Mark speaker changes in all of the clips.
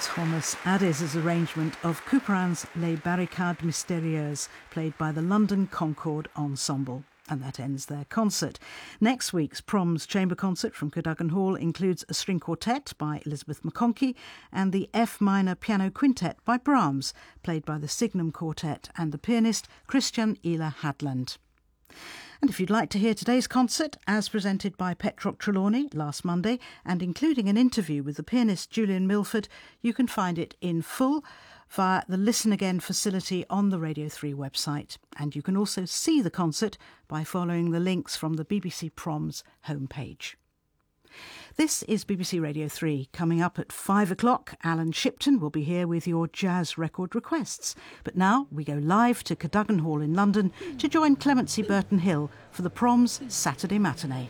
Speaker 1: Thomas Addis's arrangement of Couperin's Les Barricades Mystérieuses, played by the London Concord Ensemble. And that ends their concert. Next week's Proms Chamber Concert from Cadogan Hall includes a string quartet by Elizabeth McConkie and the F minor piano quintet by Brahms, played by the Signum Quartet and the pianist Christian Ihler Hadland. And if you'd like to hear today's concert, as presented by Petrock Trelawney last Monday, and including an interview with the pianist Julian Milford, you can find it in full via the Listen Again facility on the Radio 3 website. And you can also see the concert by following the links from the BBC Proms homepage. This is BBC Radio 3. Coming up at 5 o'clock, Alan Shipton will be here with your jazz record requests. But now we go live to Cadogan Hall in London to join Clemency Burton Hill for the Proms Saturday Matinee.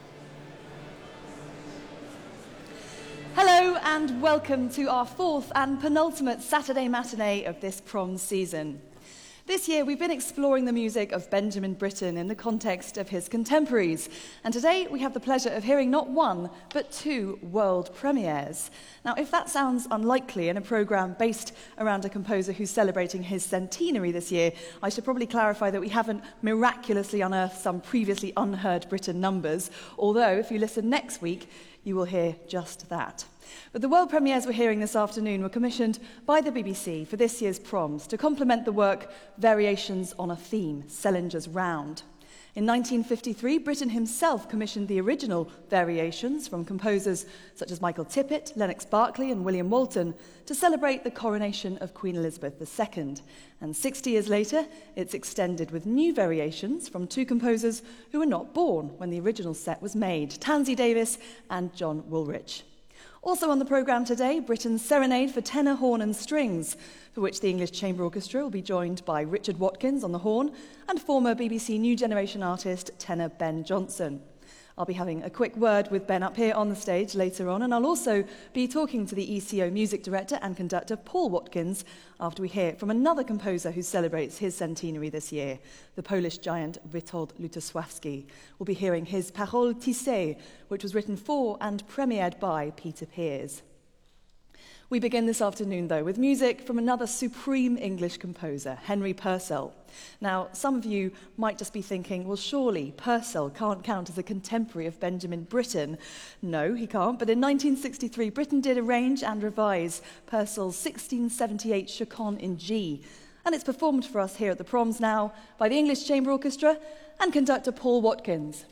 Speaker 2: Hello and welcome to our fourth and penultimate Saturday Matinee of this Proms season. This year we've been exploring the music of Benjamin Britten in the context of his contemporaries, and today we have the pleasure of hearing not one but two world premieres. Now, if that sounds unlikely in a programme based around a composer who's celebrating his centenary this year, I should probably clarify that we haven't miraculously unearthed some previously unheard Britten numbers, although if you listen next week you will hear just that. But the world premieres we're hearing this afternoon were commissioned by the BBC for this year's Proms to complement the work Variations on a Theme, Selinger's Round. In 1953, Britten himself commissioned the original Variations from composers such as Michael Tippett, Lennox Berkeley and William Walton to celebrate the coronation of Queen Elizabeth II. And 60 years later, it's extended with new variations from two composers who were not born when the original set was made, Tansy Davis and John Woolrich. Also on the programme today, Britten's Serenade for tenor, horn and strings, for which the English Chamber Orchestra will be joined by Richard Watkins on the horn and former BBC New Generation artist tenor Ben Johnson. I'll be having a quick word with Ben up here on the stage later on, and I'll also be talking to the ECO music director and conductor Paul Watkins after we hear from another composer who celebrates his centenary this year, the Polish giant Witold Lutosławski. We'll be hearing his Paroles Tissées, which was written for and premiered by Peter Pears. We begin this afternoon, though, with music from another supreme English composer, Henry Purcell. Now, some of you might just be thinking, well, surely Purcell can't count as a contemporary of Benjamin Britten. No, he can't, but in 1963, Britten did arrange and revise Purcell's 1678 Chaconne in G, and it's performed for us here at the Proms now by the English Chamber Orchestra and conductor Paul Watkins.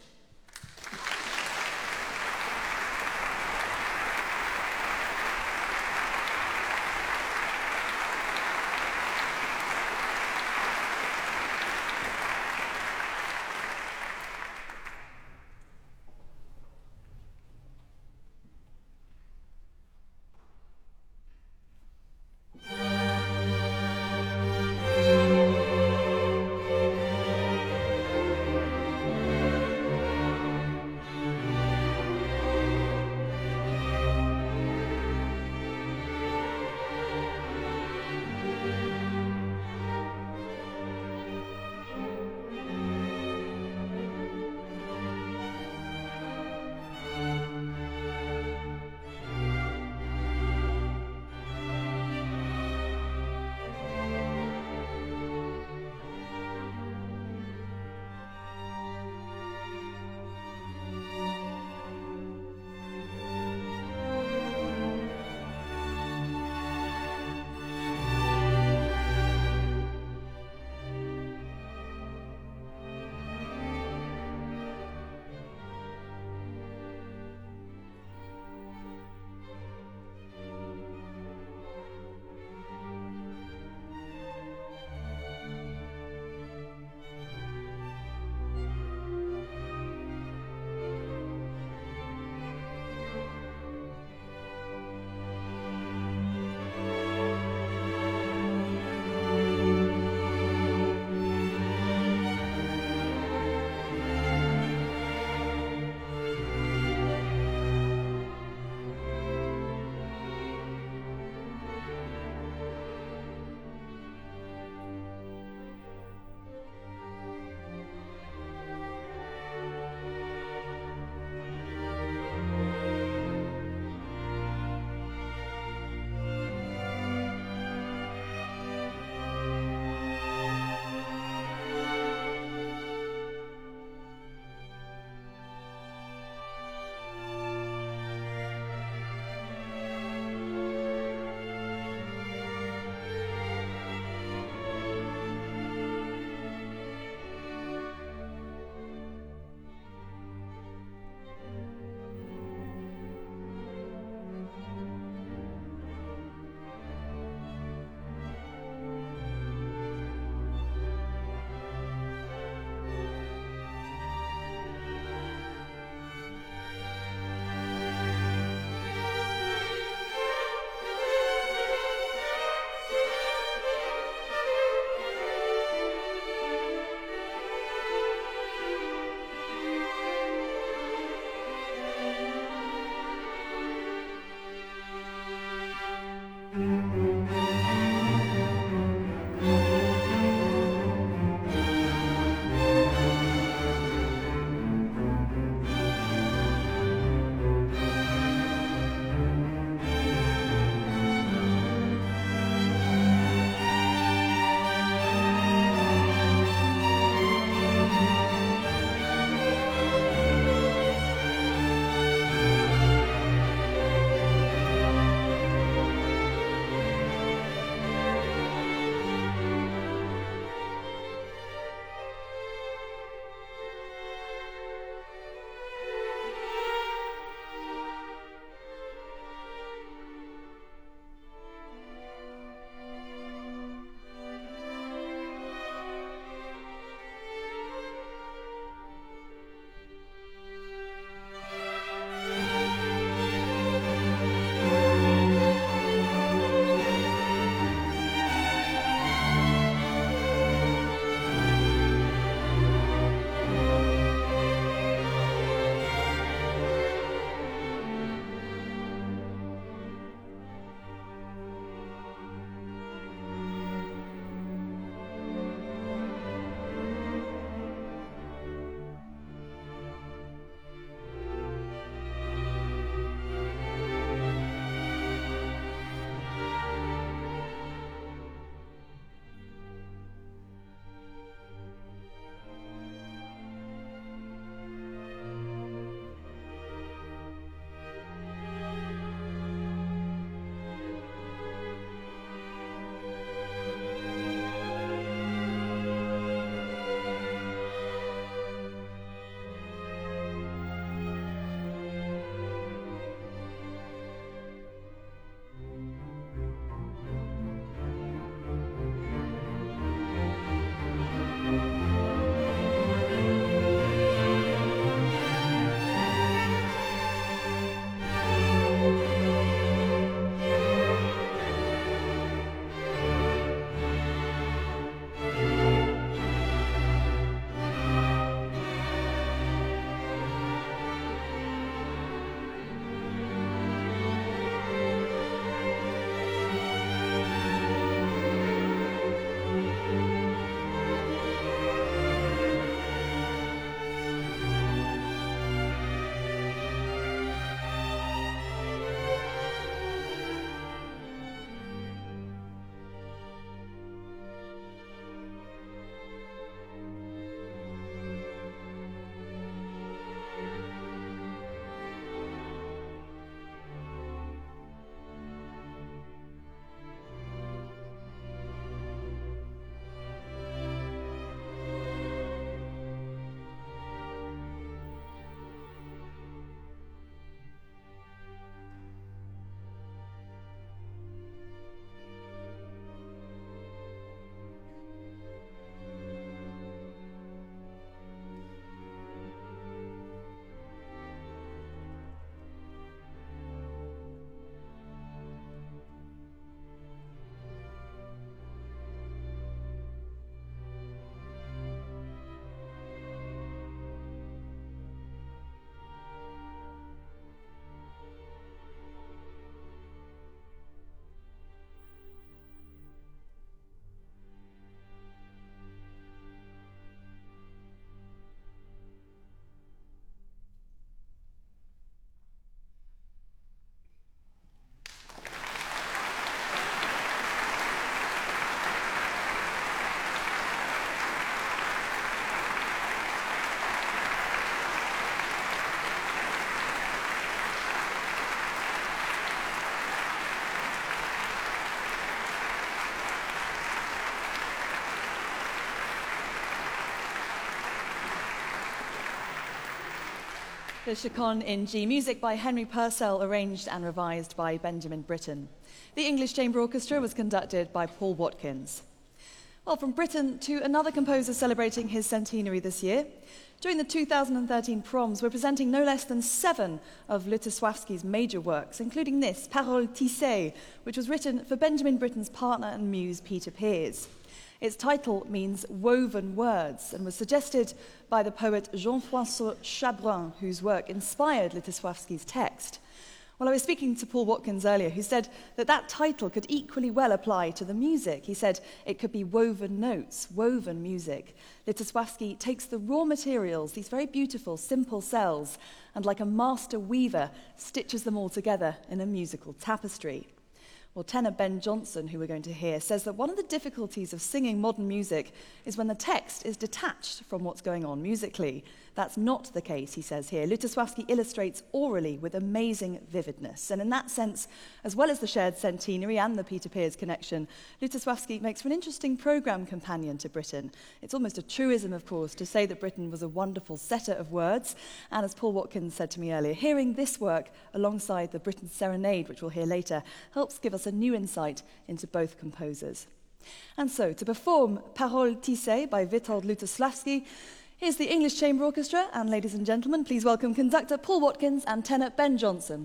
Speaker 2: the Chaconne in G, music by Henry Purcell, arranged and revised by Benjamin Britten. The English Chamber Orchestra was conducted by Paul Watkins. Well, from Britain to another composer celebrating his centenary this year. During the 2013 proms, we're presenting no less than 7 of Lutosławski's major works, including this, Paroles tissées, which was written for Benjamin Britten's partner and muse, Peter Pears. Its title means woven words and was suggested by the poet Jean-François Chabrun, whose work inspired Lutosławski's text. Well, I was speaking to Paul Watkins earlier, who said that that title could equally well apply to the music. He said it could be woven notes, woven music. Lutosławski takes the raw materials, these very beautiful, simple cells, and like a master weaver, stitches them all together in a musical tapestry. Well, tenor Ben Johnson, who we're going to hear, says that one of the difficulties of singing modern music is when the text is detached from what's going on musically. That's not the case, he says here. Lutosławski illustrates orally with amazing vividness. And in that sense, as well as the shared centenary and the Peter Pears connection, Lutosławski makes for an interesting programme companion to Britten. It's almost a truism, of course, to say that Britten was a wonderful setter of words. And as Paul Watkins said to me earlier, hearing this work alongside the Britten Serenade, which we'll hear later, helps give us a new insight into both composers. And so, to perform Paroles tissées by Witold Lutosławski, here's the English Chamber Orchestra, and ladies and gentlemen, please welcome conductor Paul Watkins and tenor Ben Johnson.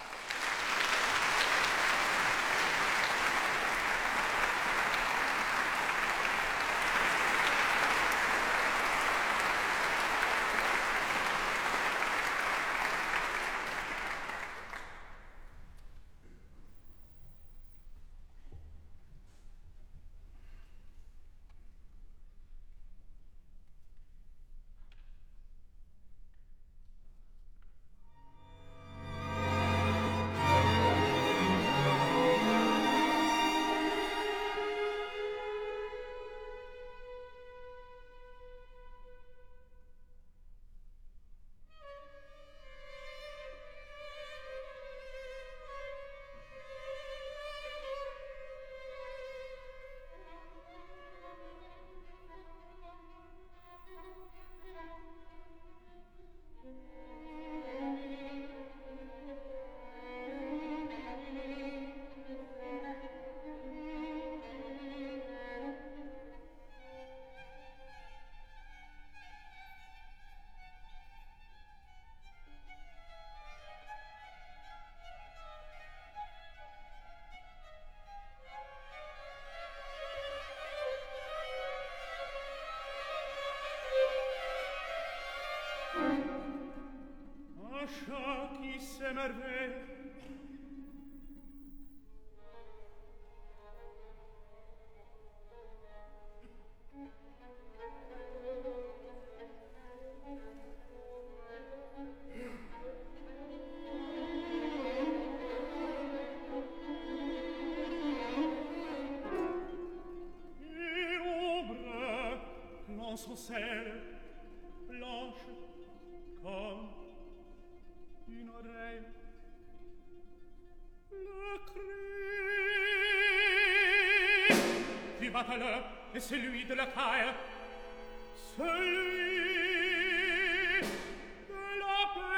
Speaker 3: Qui s'émerveille et ombre l'on son ciel blanche comme une oreille. Le cri du bateleur et celui de la caille, celui de la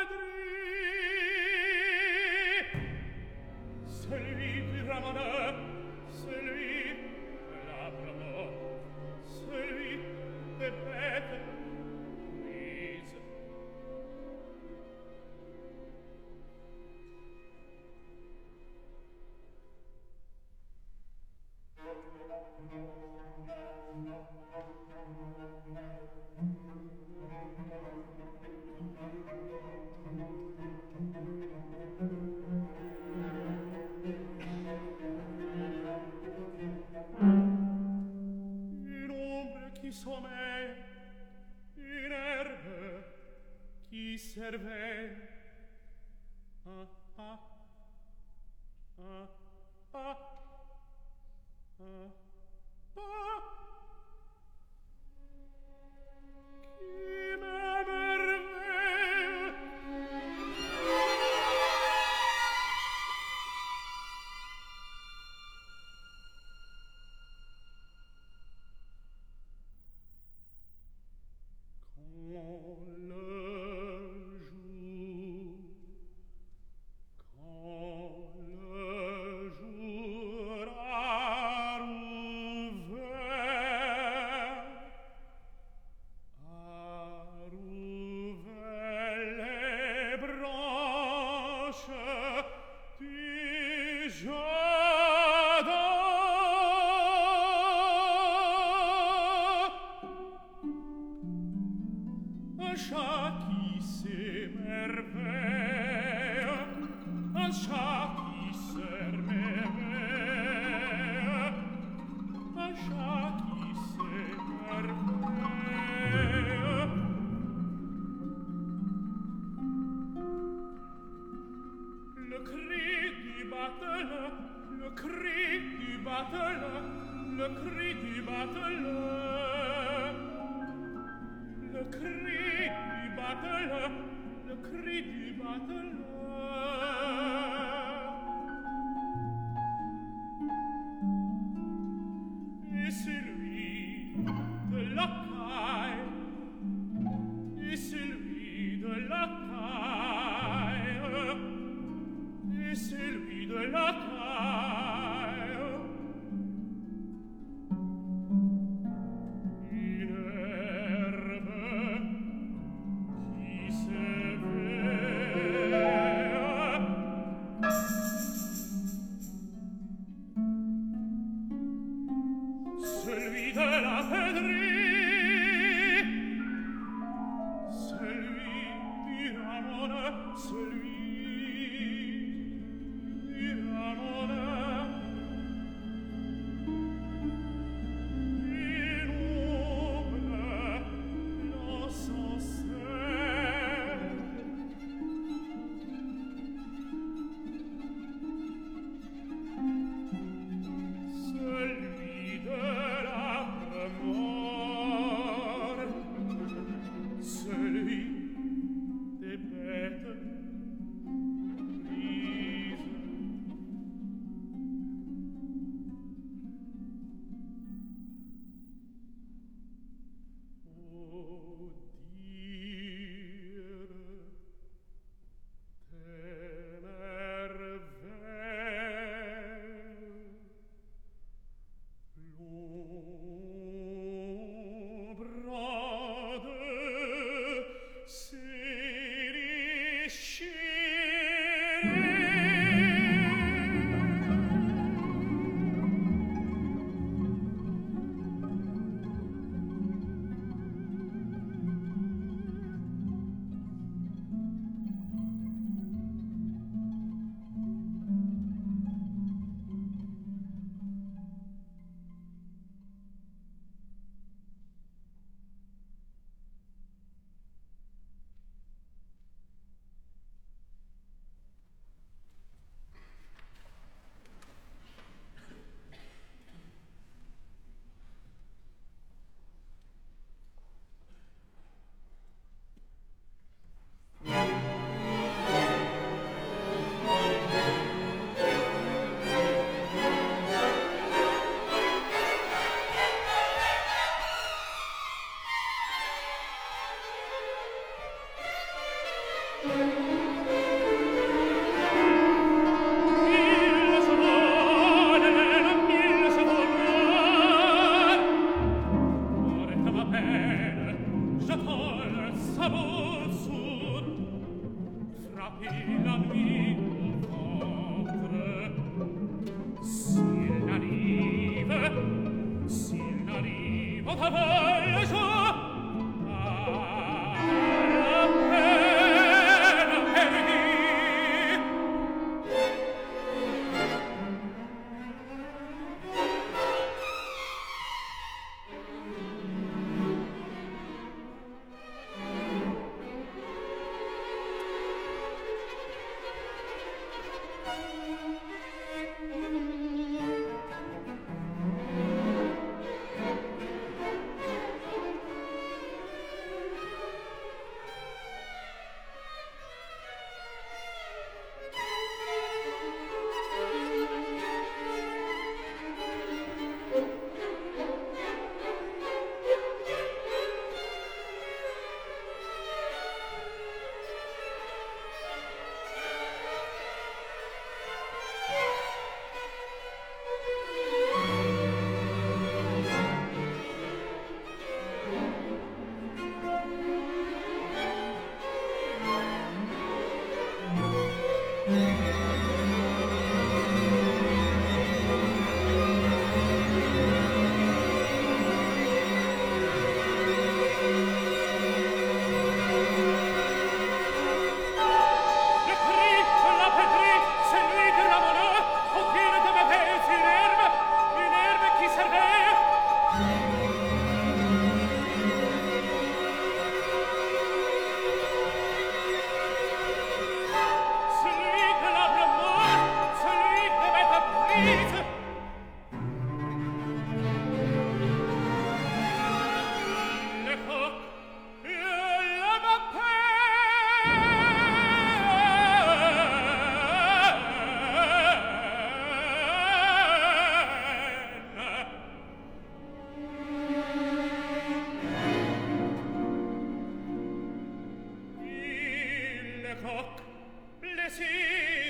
Speaker 3: pédrie, celui du ramoneur, celui de la promo, celui des bêtes grises.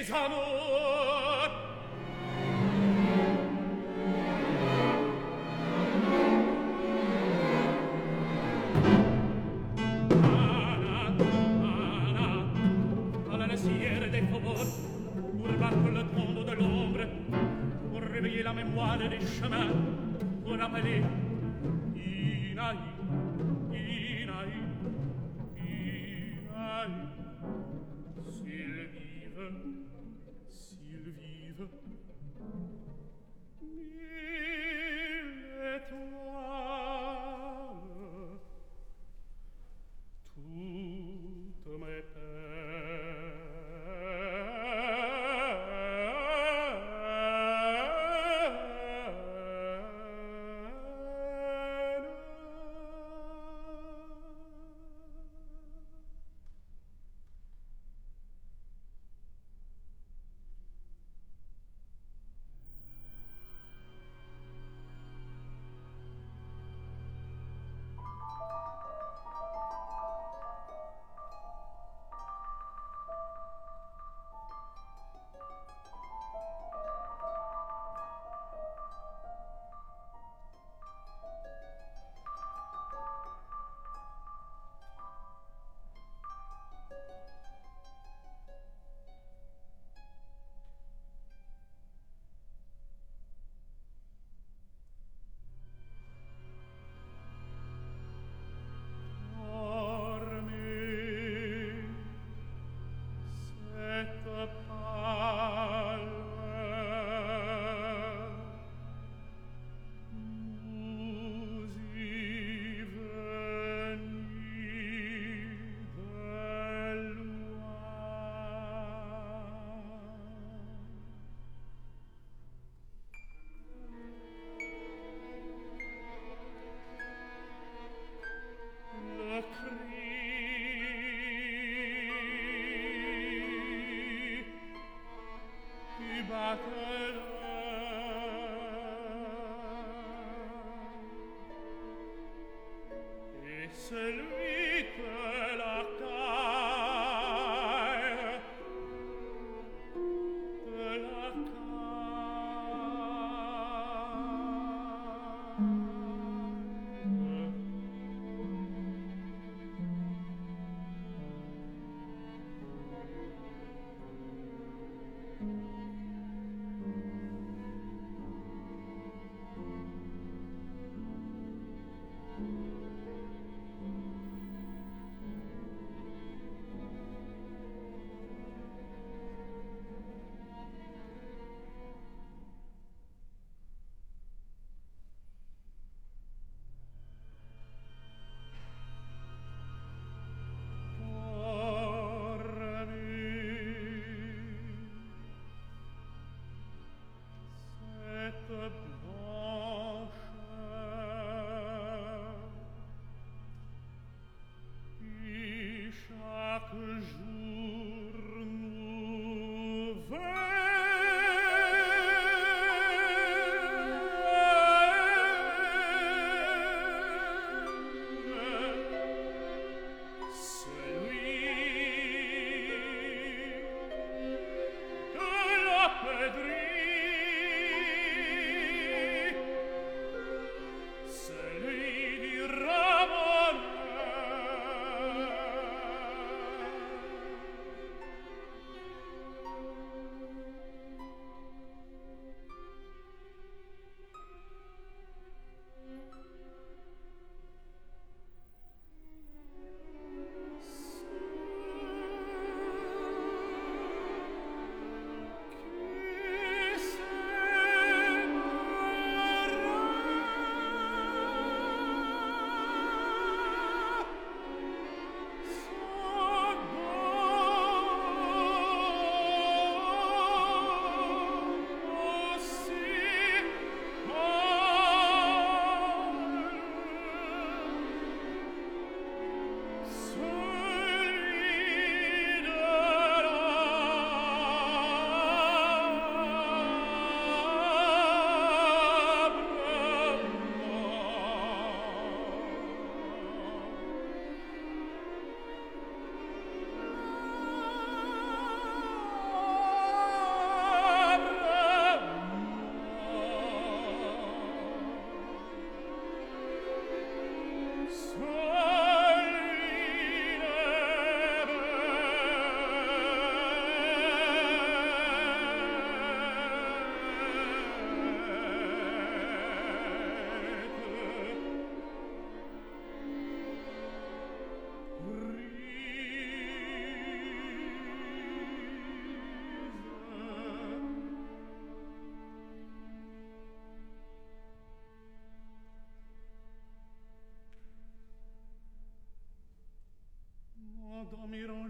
Speaker 3: mes amours. À la lassière des faubourgs, pour battre le tombeau de l'ombre, pour réveiller la mémoire des chemins, pour rappeler Inaï, Inaï, Inaï. S'ils vivent, mille étoiles, toutes mes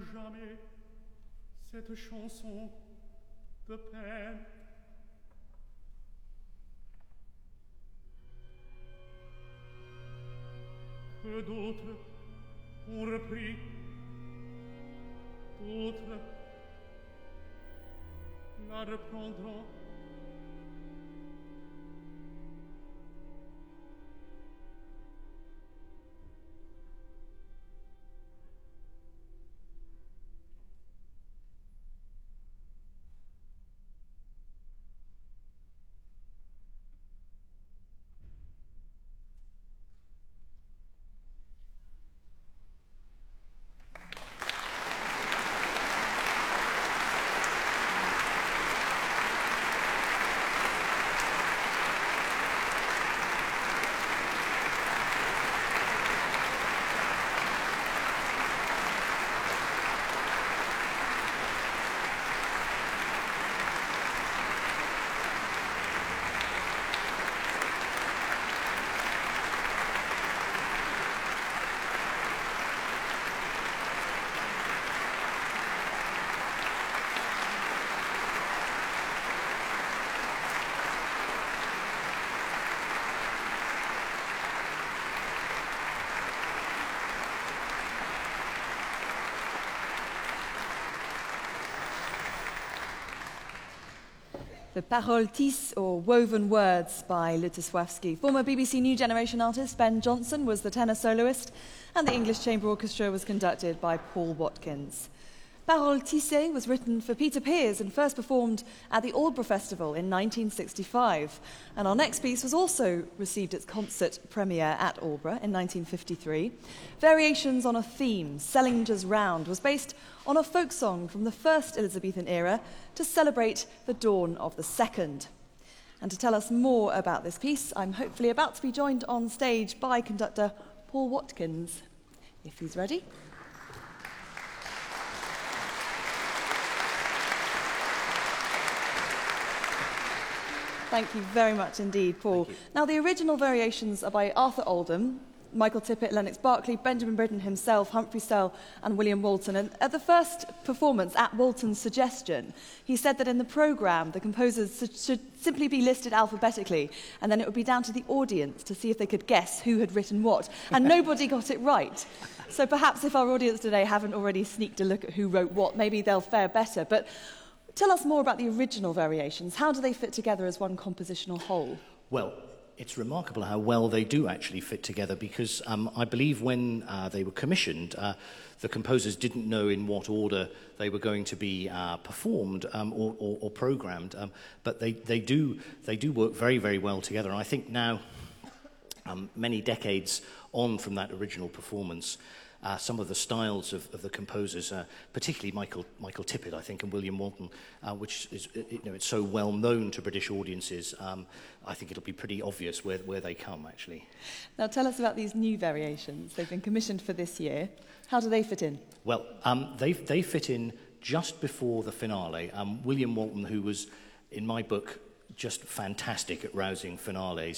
Speaker 3: jamais cette chanson de peine. Que d'autres ont repris, d'autres la reprendront.
Speaker 2: The Paroles Tissent, or Woven Words, by Lutosławski. Former BBC New Generation artist Ben Jonson was the tenor soloist, and the English Chamber Orchestra was conducted by Paul Watkins. Paroles Tissent was written for Peter Pears and first performed at the Aldborough Festival in 1965. And our next piece was also received its concert premiere at Aldborough in 1953. Variations on a theme, Sellinger's Round, was based on a folk song from the first Elizabethan era to celebrate the dawn of the second. And to tell us more about this piece, I'm hopefully about to be joined on stage by conductor Paul Watkins, if he's ready. Thank you very much indeed, Paul. Now, the original variations are by Arthur Oldham, Michael Tippett, Lennox Berkeley, Benjamin Britten himself, Humphrey Sell and William Walton. And at the first performance, at Walton's suggestion, he said that in the programme, the composers should simply be listed alphabetically, and then it would be down to the audience to see if they could guess who had written what. And nobody got it right. So perhaps if our audience today haven't already sneaked a look at who wrote what, maybe they'll fare better. But tell us more about the original variations. How do they fit together as one compositional whole?
Speaker 4: Well, it's remarkable how well they do actually fit together, because I believe when they were commissioned, the composers didn't know in what order they were going to be performed or programmed, but they do work very, very well together. And I think now, many decades on from that original performance, some of the styles of the composers, particularly Michael Tippett, I think, and William Walton, which is, it's so well known to British audiences. I think it'll be pretty obvious where they come, actually.
Speaker 2: Now, tell us about these new variations. They've been commissioned for this year. How do they fit in? Well,
Speaker 4: they fit in just before the finale. William Walton, who was, in my book, just fantastic at rousing finales,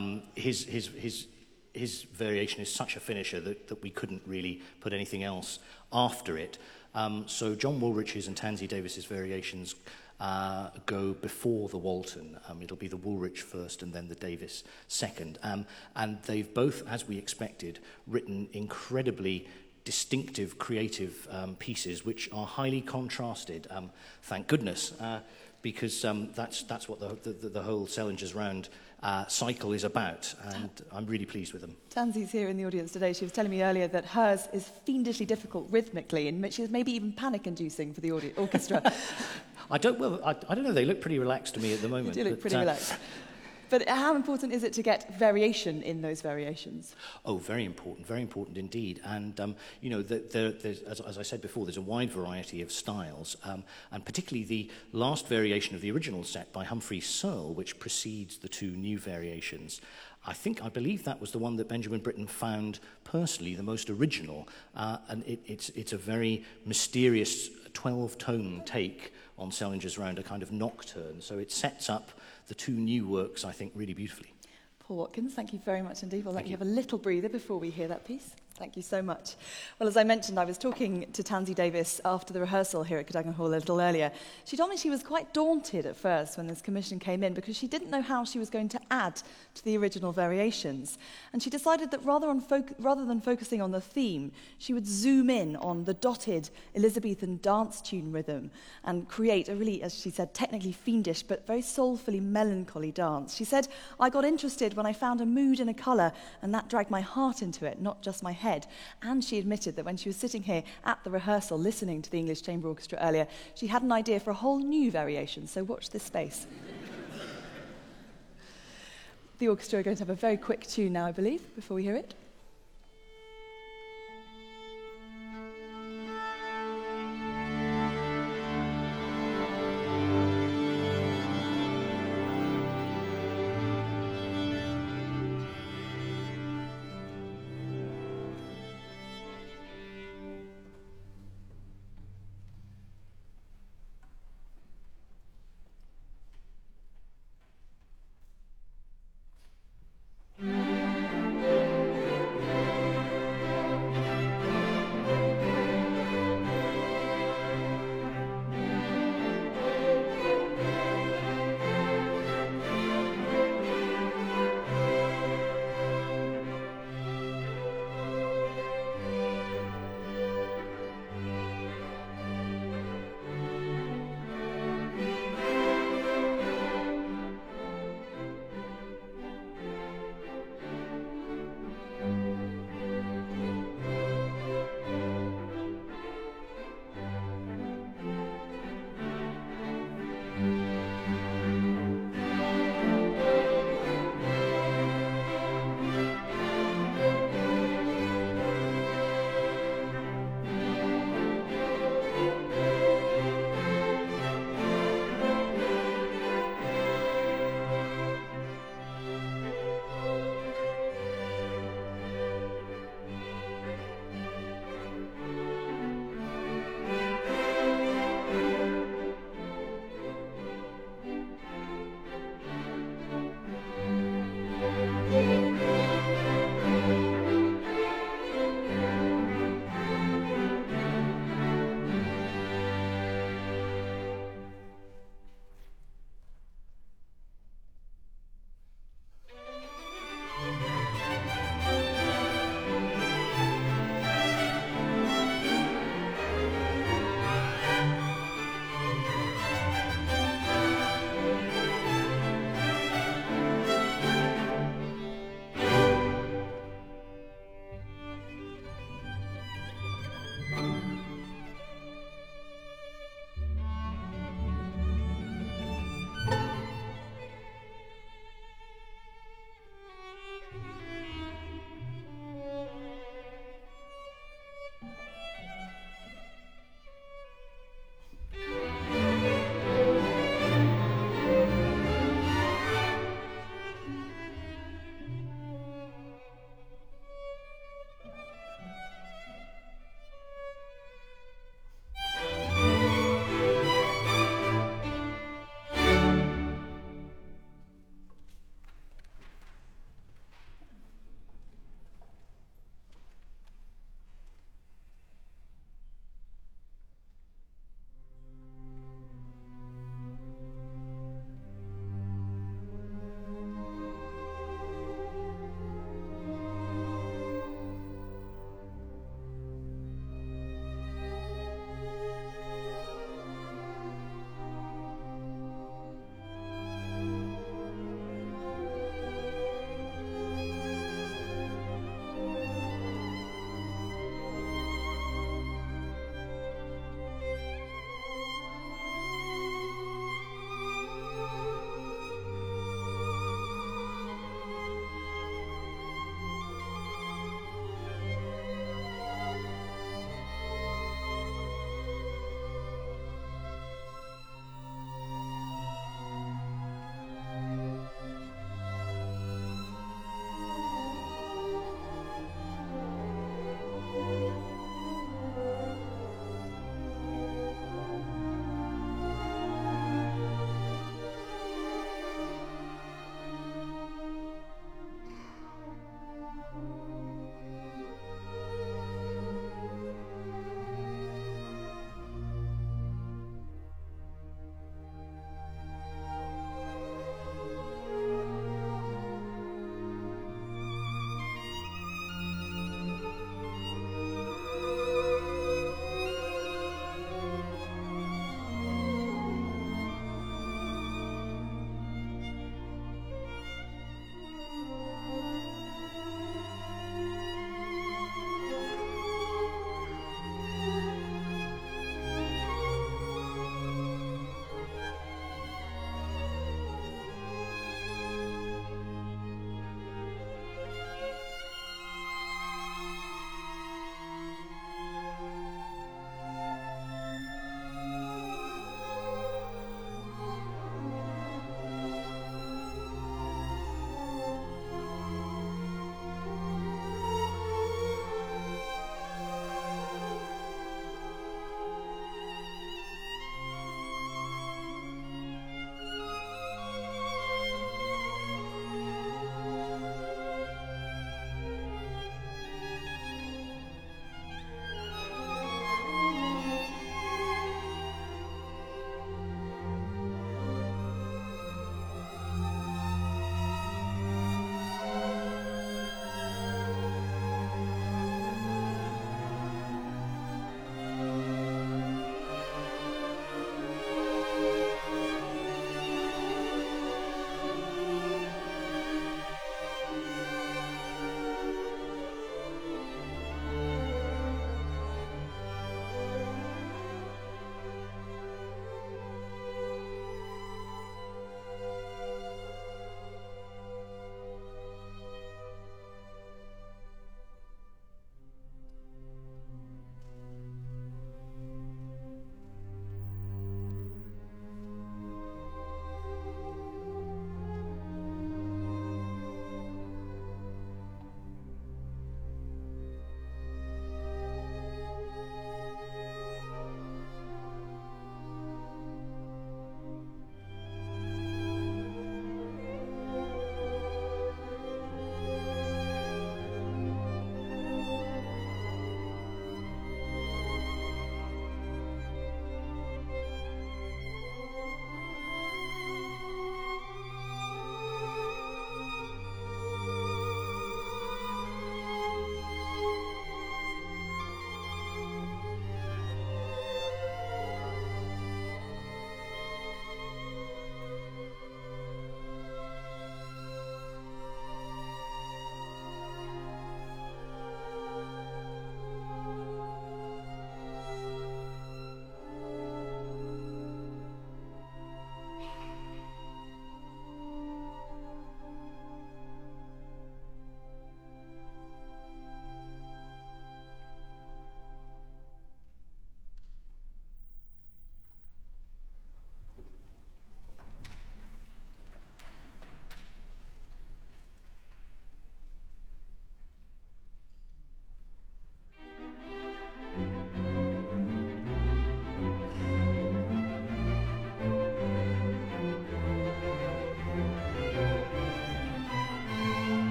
Speaker 4: his variation is such a finisher that we couldn't really put anything else after it. So John Woolrich's and Tansy Davis's variations go before the Walton. It'll be the Woolrich first and then the Davis second. And they've both, as we expected, written incredibly distinctive, creative pieces which are highly contrasted. Thank goodness, because that's what the whole Sellinger's Round cycle is about, and I'm really pleased with them.
Speaker 2: Tansy's here in the audience today. She was telling me earlier that hers is fiendishly difficult rhythmically, and she is maybe even panic-inducing for the orchestra.
Speaker 4: I don't know. They look pretty relaxed to me at the moment.
Speaker 2: They do look pretty relaxed. But how important is it to get variation in those variations?
Speaker 4: Oh, very important indeed. And, there's, as I said before, there's a wide variety of styles, and particularly the last variation of the original set by Humphrey Searle, which precedes the two new variations. I believe that was the one that Benjamin Britten found personally the most original, and it's a very mysterious 12-tone take on Sellinger's Round, a kind of nocturne, so it sets up the two new works, I think, really beautifully.
Speaker 2: Paul Watkins, thank you very much indeed. We'll let you have a little breather before we hear that piece. Thank you so much. Well, as I mentioned, I was talking to Tansy Davis after the rehearsal here at Cadogan Hall a little earlier. She told me she was quite daunted at first when this commission came in because she didn't know how she was going to add to the original variations. And she decided that rather than focusing on the theme, she would zoom in on the dotted Elizabethan dance tune rhythm and create a really, as she said, technically fiendish but very soulfully melancholy dance. She said, I got interested when I found a mood and a colour, and that dragged my heart into it, not just my head. And she admitted that when she was sitting here at the rehearsal listening to the English Chamber Orchestra earlier, she had an idea for a whole new variation, so watch this space. The orchestra are going to have a very quick tune now, I believe, before we hear it.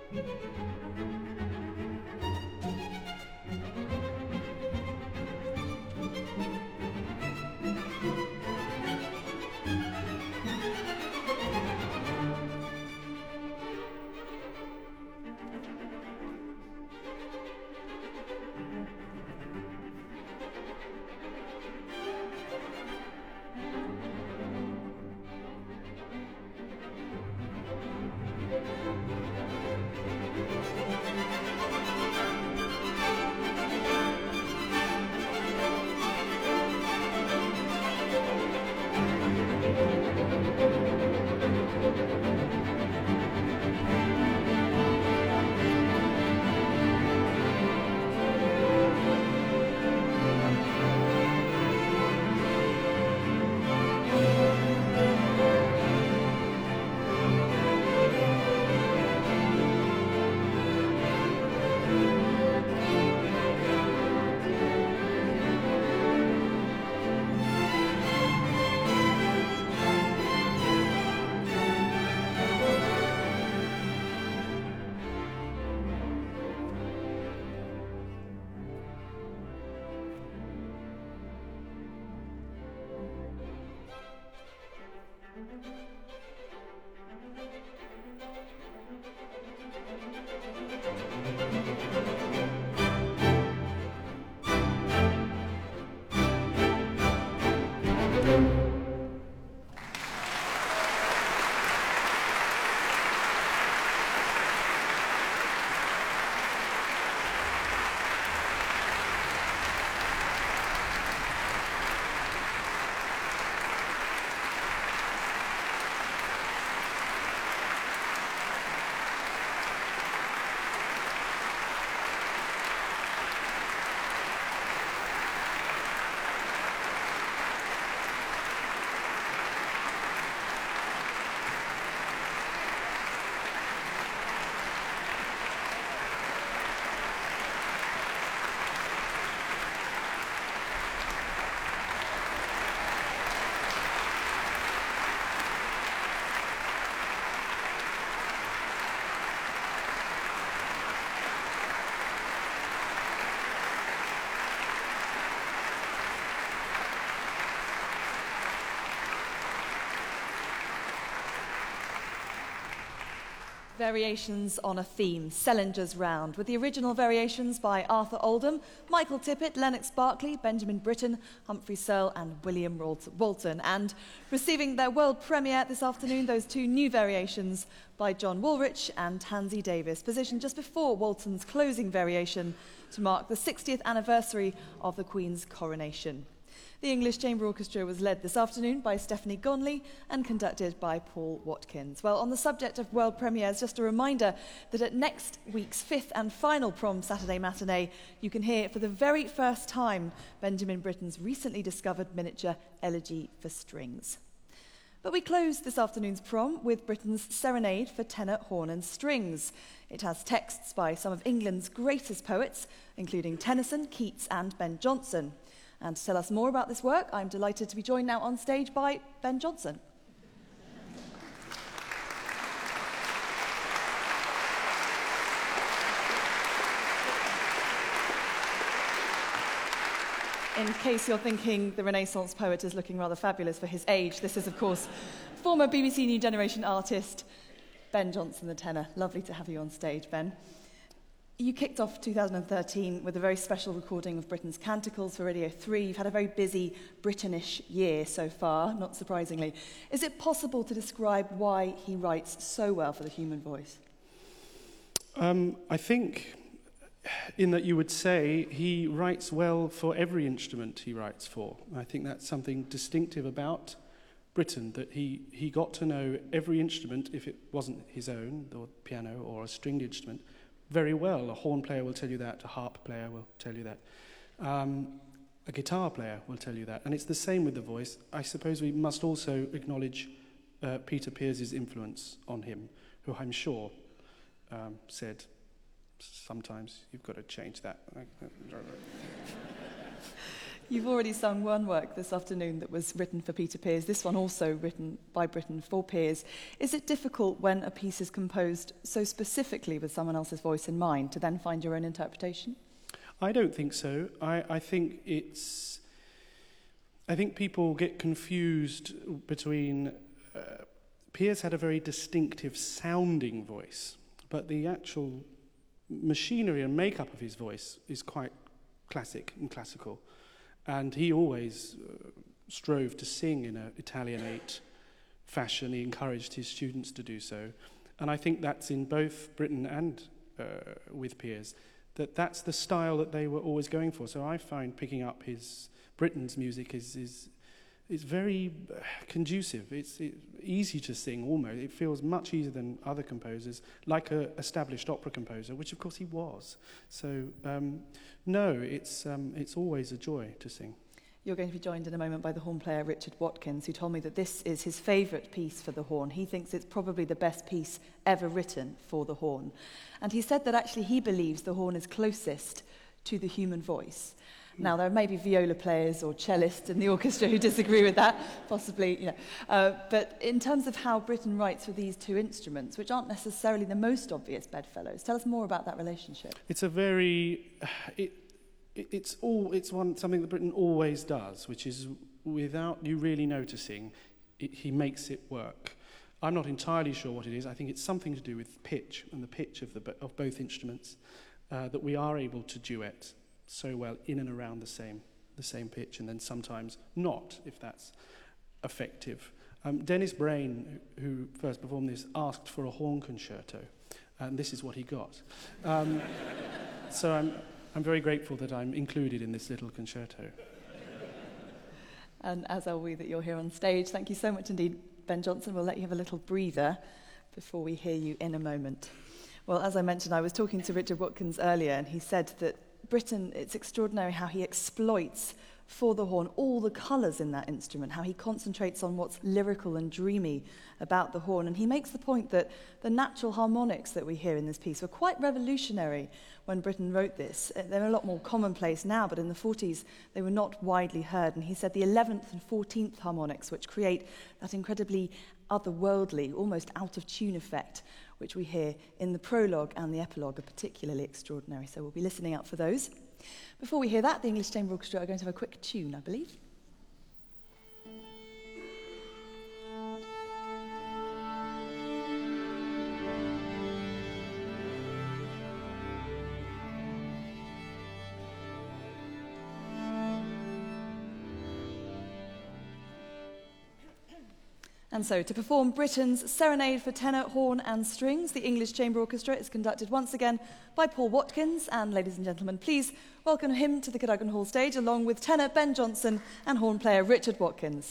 Speaker 2: Variations on a theme, Selinger's Round, with the original variations by Arthur Oldham, Michael Tippett, Lennox Berkeley, Benjamin Britten, Humphrey Searle and William Walton. And receiving their world premiere this afternoon, those two new variations by John Woolrich and Tansy Davis, positioned just before Walton's closing variation to mark the 60th anniversary of the Queen's coronation. The English Chamber Orchestra was led this afternoon by Stephanie Gonley and conducted by Paul Watkins. Well, on the subject of world premieres, just a reminder that at next week's fifth and final Prom Saturday matinee, you can hear for the very first time Benjamin Britten's recently discovered miniature Elegy for Strings. But we close this afternoon's prom with Britten's Serenade for Tenor, Horn and Strings. It has texts by some of England's greatest poets, including Tennyson, Keats and Ben Jonson. And to tell us more about this work, I'm delighted to be joined now on stage by Ben Jonson. In case you're thinking the Renaissance poet is looking rather fabulous for his age, this is, of course, former BBC New Generation artist Ben Jonson, the tenor. Lovely to have you on stage, Ben. You kicked off 2013 with a very special recording of Britten's Canticles for Radio 3. You've had a very busy Brittonish year so far, not surprisingly. Is it possible to describe why he writes so well for the human voice?
Speaker 5: I think in that you would say he writes well for every instrument he writes for. I think that's something distinctive about Britten, that he got to know every instrument, if it wasn't his own, the piano or a stringed instrument, very well. A horn player will tell you that, a harp player will tell you that, a guitar player will tell you that. And it's the same with the voice. I suppose we must also acknowledge Peter Pears's influence on him, who I'm sure said, sometimes you've got to change that.
Speaker 2: You've already sung one work this afternoon that was written for Peter Pears, this one also written by Britten for Pears. Is it difficult when a piece is composed so specifically with someone else's voice in mind to then find your own interpretation?
Speaker 5: I don't think so. I think people get confused between... Pears had a very distinctive sounding voice, but the actual machinery and makeup of his voice is quite classic and classical. And he always strove to sing in an Italianate fashion. He encouraged his students to do so. And I think that's in both Britten and with Pears, that's the style that they were always going for. So I find picking up Britten's music is very conducive. It's easy to sing almost. It feels much easier than other composers, like an established opera composer, which of course he was. So no, it's always a joy to sing.
Speaker 2: You're going to be joined in a moment by the horn player Richard Watkins, who told me that this is his favourite piece for the horn. He thinks it's probably the best piece ever written for the horn. And he said that actually he believes the horn is closest to the human voice. Now, there may be viola players or cellists in the orchestra who disagree with that, possibly, but in terms of how Britten writes for these two instruments, which aren't necessarily the most obvious bedfellows, tell us more about that relationship.
Speaker 5: It's a very... It's something that Britten always does, which is, without you really noticing, he makes it work. I'm not entirely sure what it is. I think it's something to do with pitch and the pitch of both instruments, that we are able to duet so well in and around the same pitch, and then sometimes not, if that's effective. Dennis Brain, who first performed this, asked for a horn concerto, and this is what he got. So I'm very grateful that I'm included in this little concerto.
Speaker 2: And as are we that you're here on stage. Thank you so much indeed, Ben Jonson. We'll let you have a little breather before we hear you in a moment. Well, as I mentioned, I was talking to Richard Watkins earlier, and he said that Britten, it's extraordinary how he exploits for the horn all the colours in that instrument, how he concentrates on what's lyrical and dreamy about the horn. And he makes the point that the natural harmonics that we hear in this piece were quite revolutionary when Britten wrote this. They're a lot more commonplace now, but in the 40s they were not widely heard. And he said the 11th and 14th harmonics, which create that incredibly otherworldly, almost out-of-tune effect, which we hear in the prologue and the epilogue, are particularly extraordinary. So we'll be listening out for those. Before we hear that, the English Chamber Orchestra are going to have a quick tune, I believe. And so, to perform Britten's Serenade for Tenor, Horn and Strings, the English Chamber Orchestra is conducted once again by Paul Watkins. And ladies and gentlemen, please welcome him to the Cadogan Hall stage, along with tenor Ben Jonson and horn player Richard Watkins.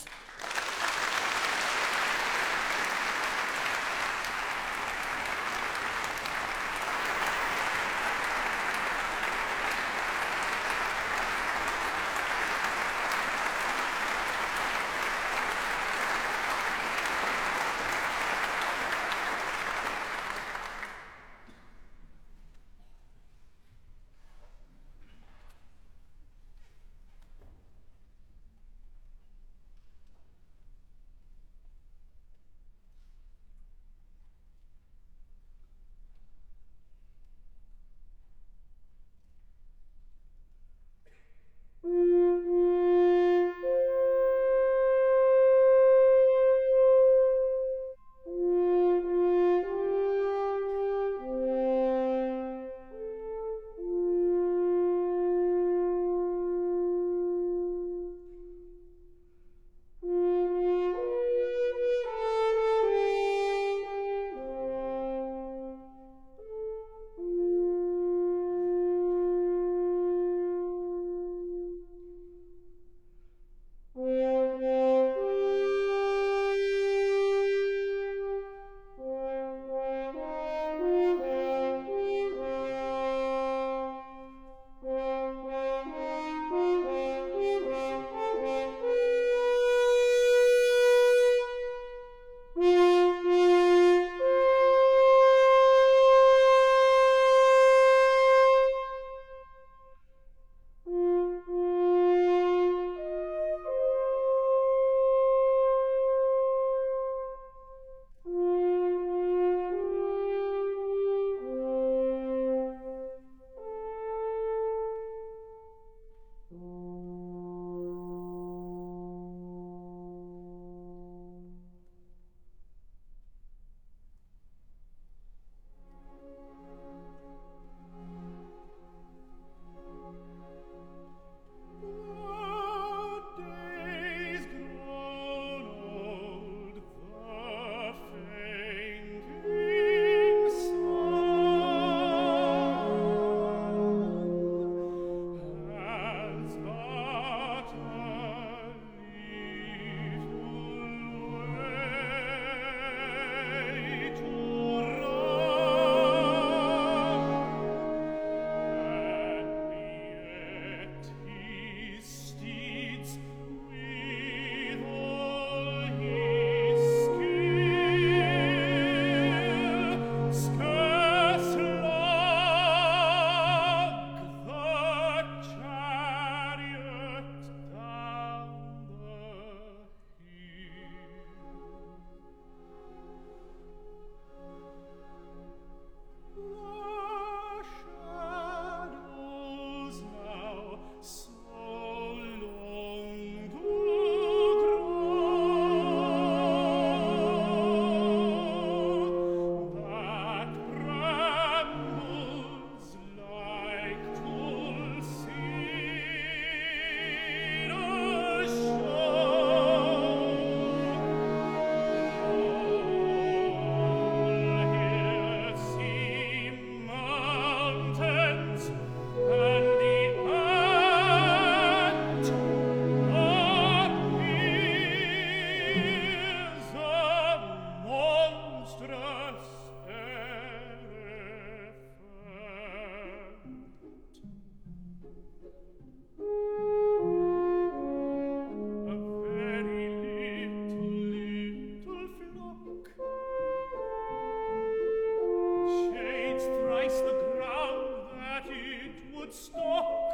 Speaker 3: thrice the ground that it would stalk,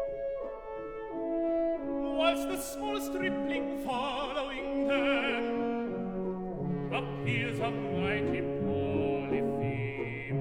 Speaker 3: whilst the small stripling following them appears a mighty polypheme.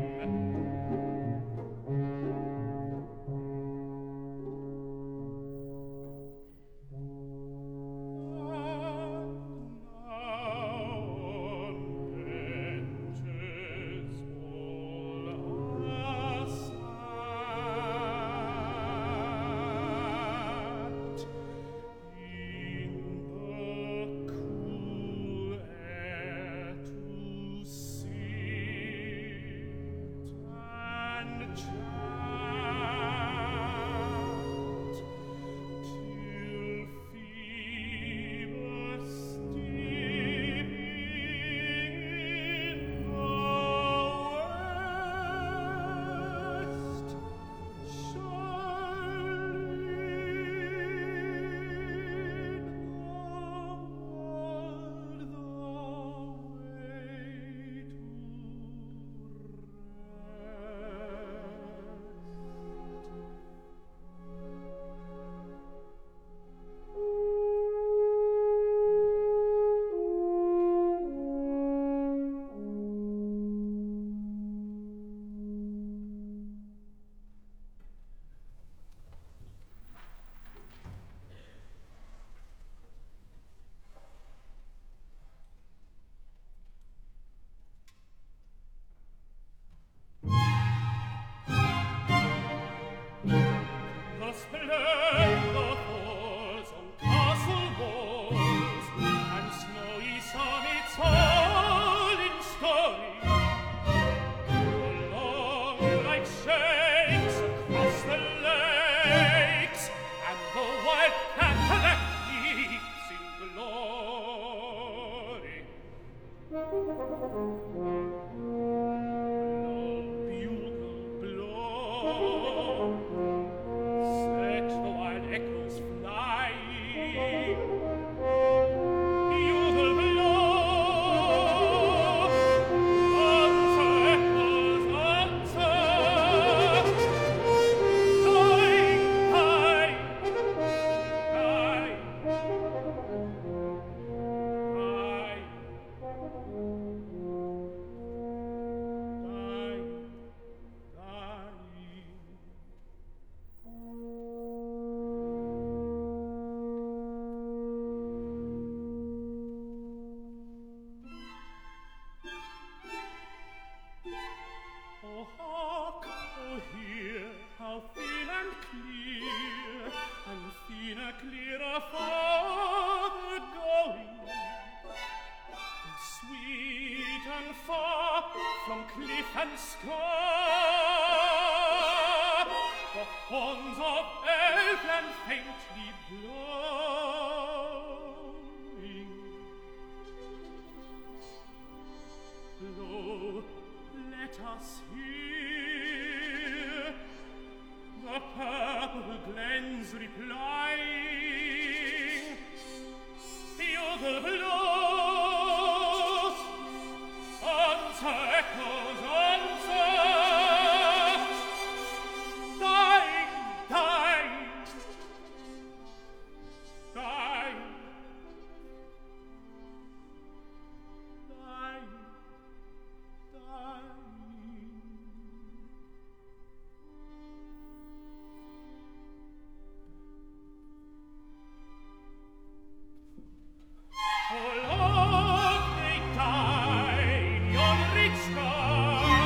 Speaker 6: Oh, Lord, they die, yon rich sky.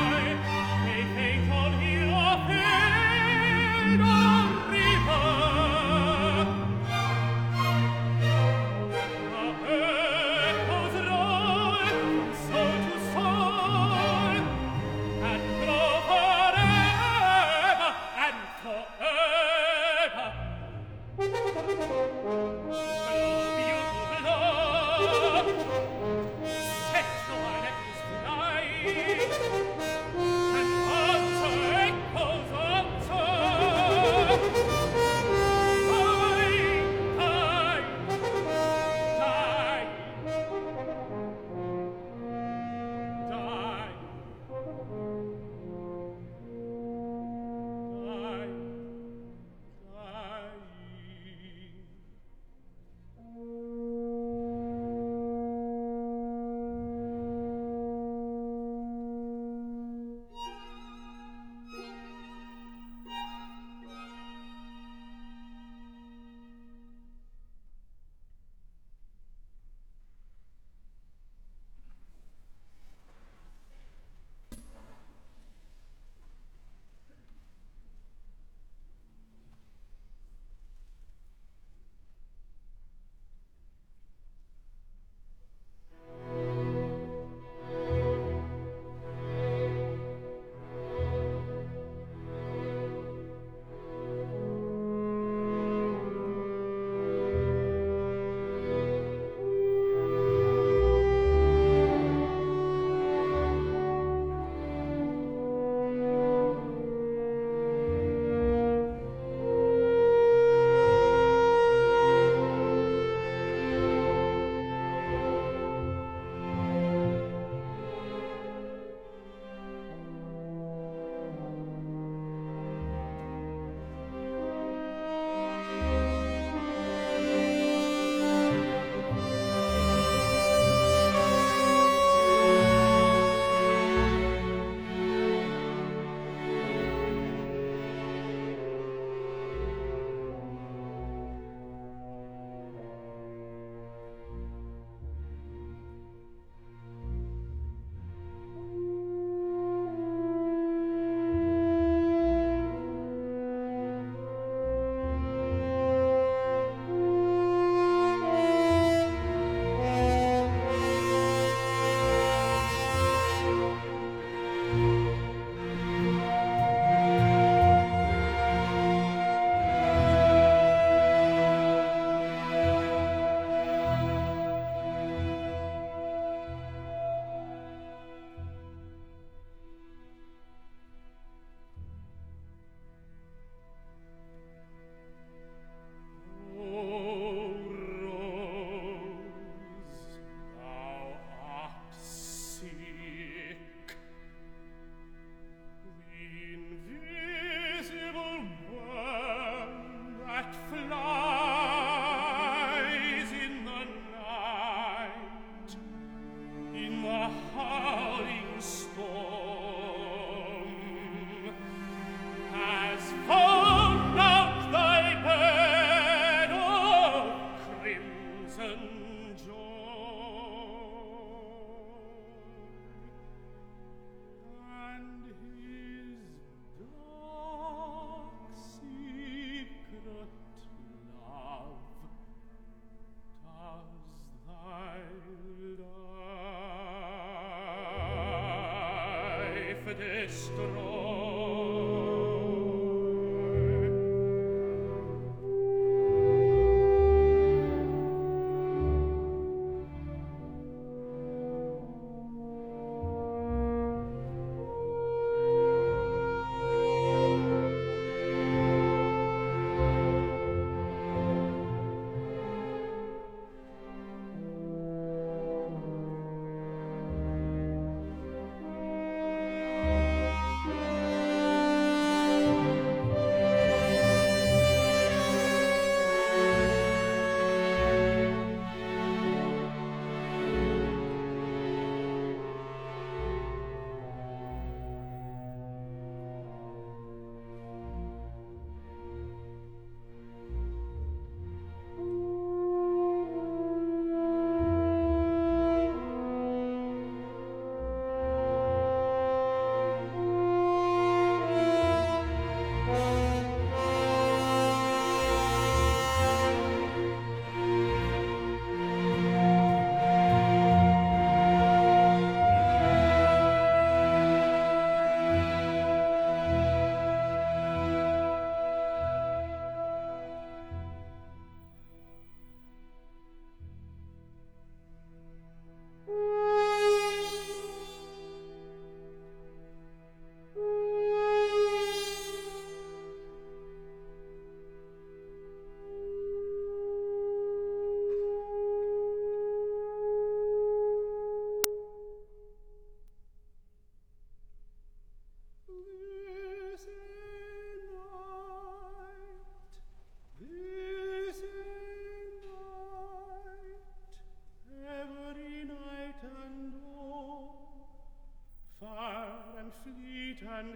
Speaker 3: and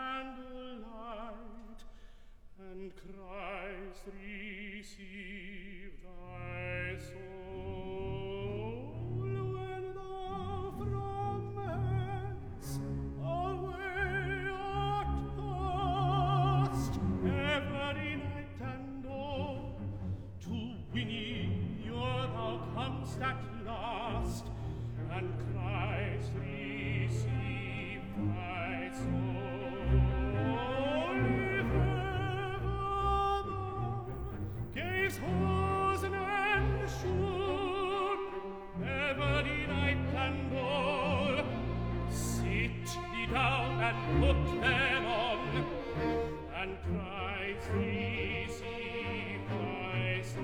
Speaker 3: candlelight, and Christ receive thy soul when thou from hence away art cast, every night and dawn to Winnie-ure thou com'st at last, and Christ receive thy soul. If ever thou gavest hosen and shoon, every night and all, sit thee down and put them on, and Christ receive thy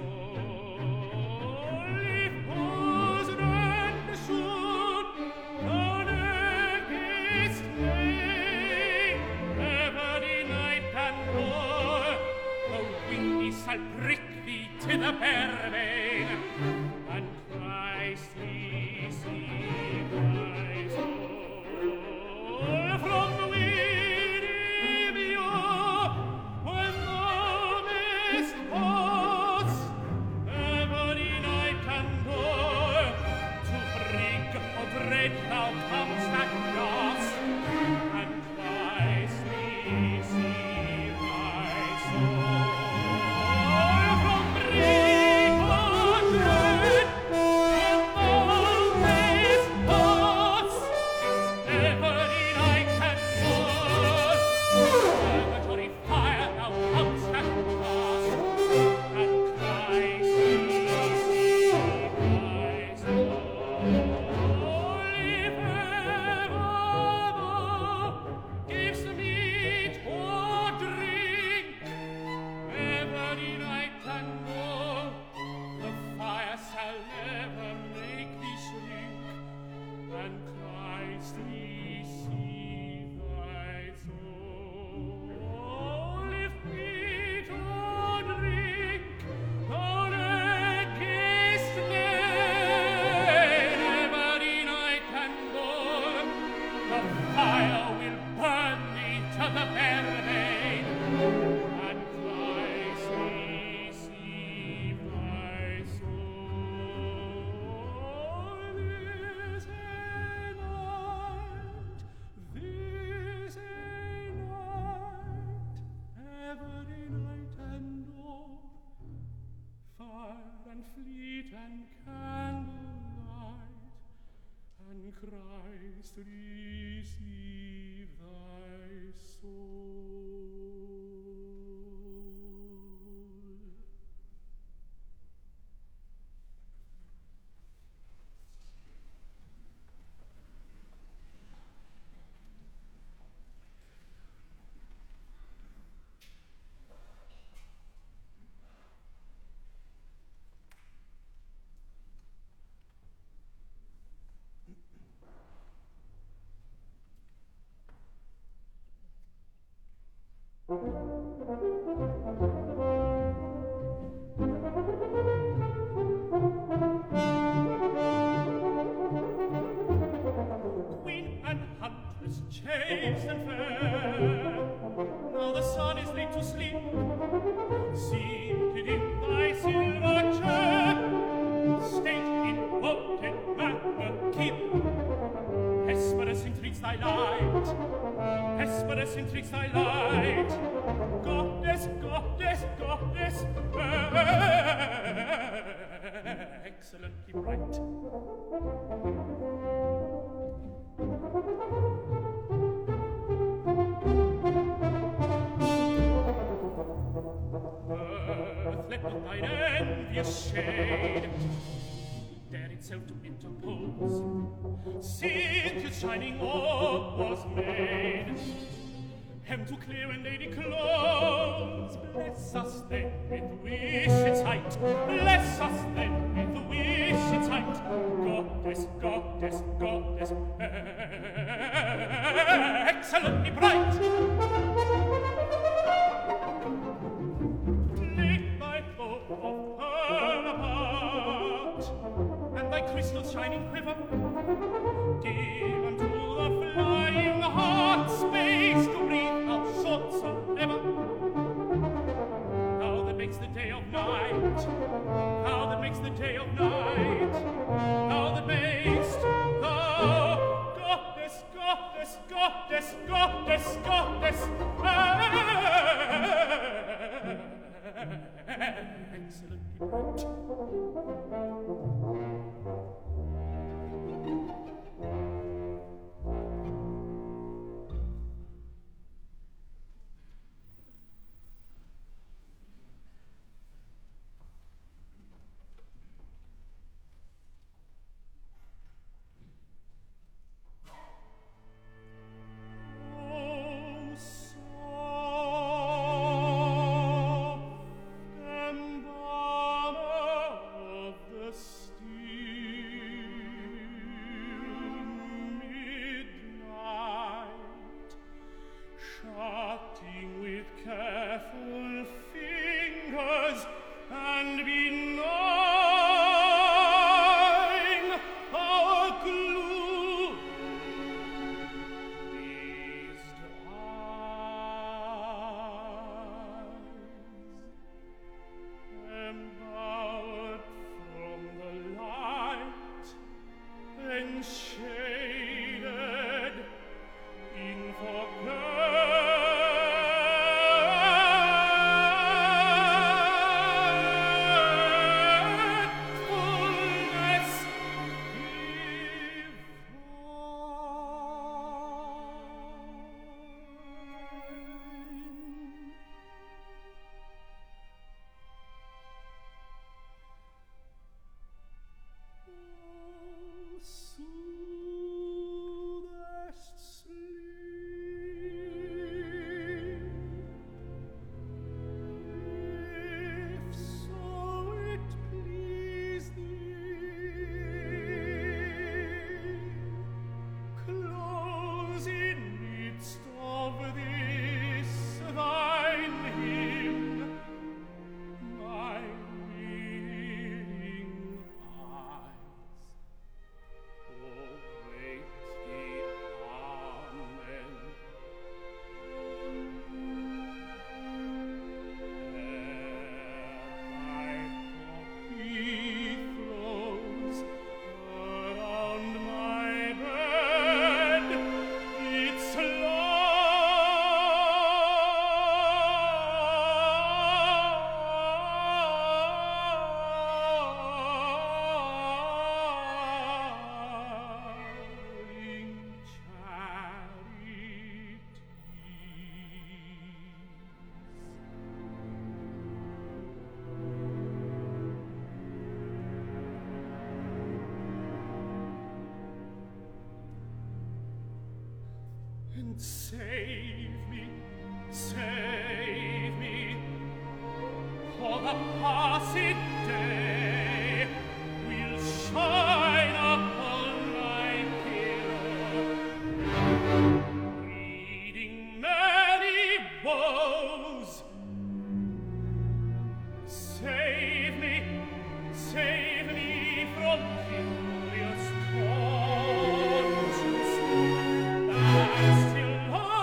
Speaker 3: soul. If hosen and shoon thou neckest lay, every night and all, the windy shall prick thee to the vervain, and Christ receive thy soul. From Winnie-ure, when thou mayst pass, every night and all, to brig of dread thou com'st at last, and Christ receive thy soul. From brig of dread when thou mayst pass, every night and all, purgatory fire thou com'st at last, and Christ receive thy soul. If ever thou gavest meat or drink, every night and all, the fire shall never make thee shrink, and Christ receive thy soul. If meat or drink thou neckest lay, every night and all, the fire will burn thee to the vervain, and Christ receive thy soul. This a night, this a night, every night and all, fire and fleet and candlelight, and Christ receive thy chaste and fair. Now the sun is laid to sleep, seated in thy silver chair. State in voted manner keep. Hesperus entreats thy light. Hesperus entreats thy light. Goddess, goddess, goddess, excellently bright. Earth, let not thine envious shade dare itself to interpose. Cynthia's shining orb was made, hem to clear and lady close. Bless us then with wish its height. Bless us then with wish its height. Goddess, goddess, goddess, excellently bright. Take thy bow of pearl apart, and thy crystal shining quiver. Give unto the flying heart space to breathe out short soever. Thou that makes the day of night, thou that makes the day of night, thou that makest, thou, goddess, goddess, goddess, goddess, goddess, excellently bright. Save me, for the passing day will shine upon my pillow, reading many woes. Save me from curious conscience that still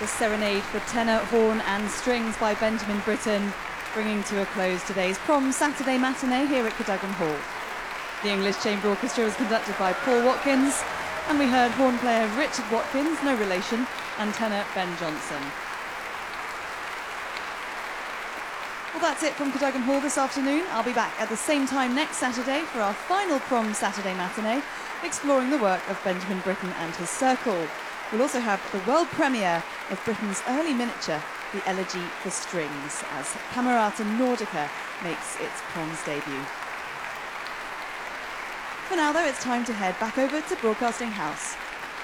Speaker 2: the Serenade for tenor, horn and strings by Benjamin Britten, bringing to a close today's Prom Saturday matinee here at Cadogan Hall. The English Chamber Orchestra was conducted by Paul Watkins, and we heard horn player Richard Watkins, no relation, and tenor Ben Johnson. Well, that's it from Cadogan Hall this afternoon. I'll be back at the same time next Saturday for our final Prom Saturday matinee, exploring the work of Benjamin Britten and his circle. We'll also have the world premiere of Britten's early miniature, The Elegy for Strings, as Camerata Nordica makes its Proms debut. For now, though, it's time to head back over to Broadcasting House.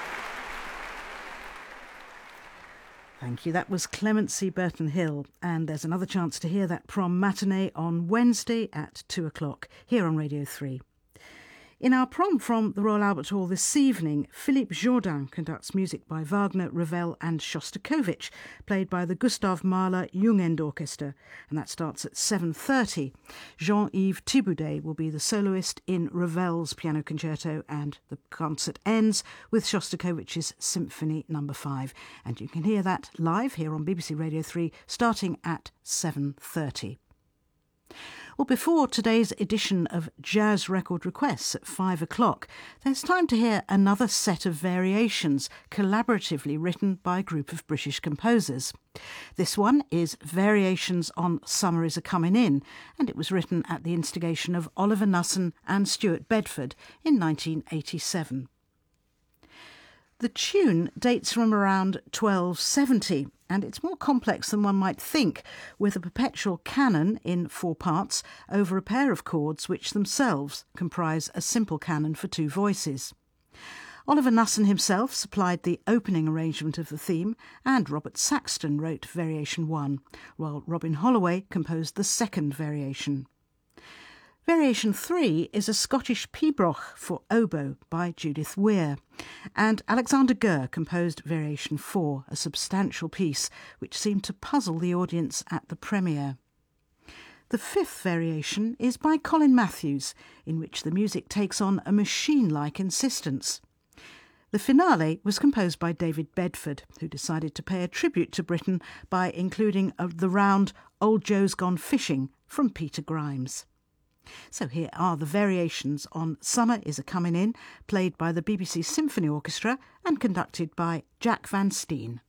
Speaker 1: Thank you. That was Clemency Burton Hill. And there's another chance to hear that prom matinee on Wednesday at 2 o'clock here on Radio 3. In our prom from the Royal Albert Hall this evening, Philippe Jourdain conducts music by Wagner, Ravel and Shostakovich, played by the Gustav Mahler Jungend Orchestra, and that starts at 7:30. Jean-Yves Thibaudet will be the soloist in Ravel's piano concerto, and the concert ends with Shostakovich's Symphony No. 5. And you can hear that live here on BBC Radio 3 starting at 7:30. Well, before today's edition of Jazz Record Requests at 5 o'clock, there's time to hear another set of variations collaboratively written by a group of British composers. This one is Variations on Summer is a-Comin' In, and it was written at the instigation of Oliver Nusson and Stuart Bedford in 1987. The tune dates from around 1270, and it's more complex than one might think, with a perpetual canon in 4 parts over a pair of chords which themselves comprise a simple canon for 2 voices. Oliver Nusson himself supplied the opening arrangement of the theme, and Robert Saxton wrote Variation 1, while Robin Holloway composed the second variation. Variation 3 is a Scottish pibroch for oboe by Judith Weir, and Alexander Gurr composed Variation 4, a substantial piece which seemed to puzzle the audience at the premiere. The 5th variation is by Colin Matthews, in which the music takes on a machine-like insistence. The finale was composed by David Bedford, who decided to pay a tribute to Britten by including the round Old Joe's Gone Fishing from Peter Grimes. So here are the variations on Summer is a-Comin' In, played by the BBC Symphony Orchestra and conducted by Jack Van Steen.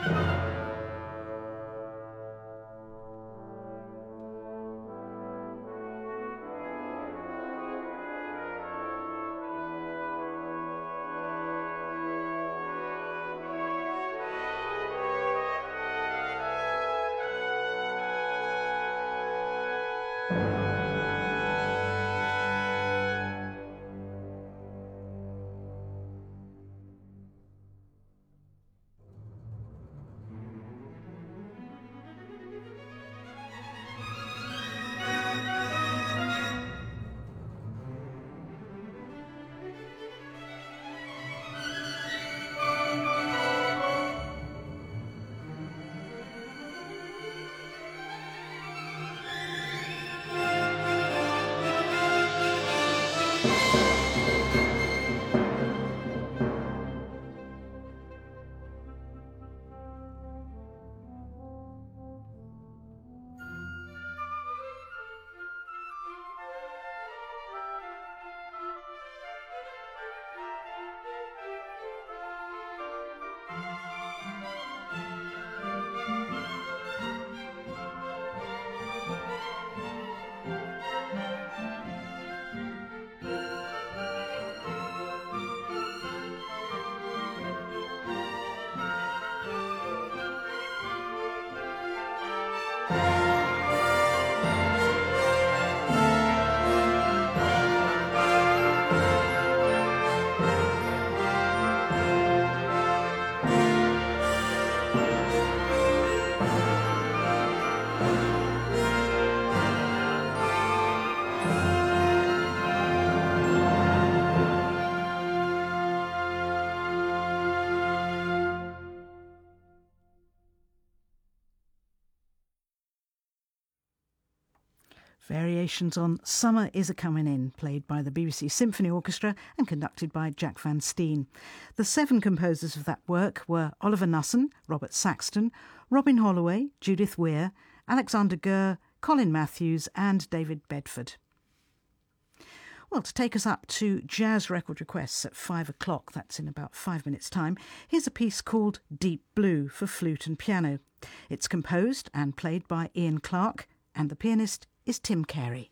Speaker 1: Variations on Summer Is A-Comin' In, played by the BBC Symphony Orchestra and conducted by Jack Van Steen. The 7 composers of that work were Oliver Nusson, Robert Saxton, Robin Holloway, Judith Weir, Alexander Gurr, Colin Matthews and David Bedford. Well, to take us up to jazz record requests at 5 o'clock, that's in about 5 minutes' time, here's a piece called Deep Blue for flute and piano. It's composed and played by Ian Clarke, and the pianist is Tim Carey.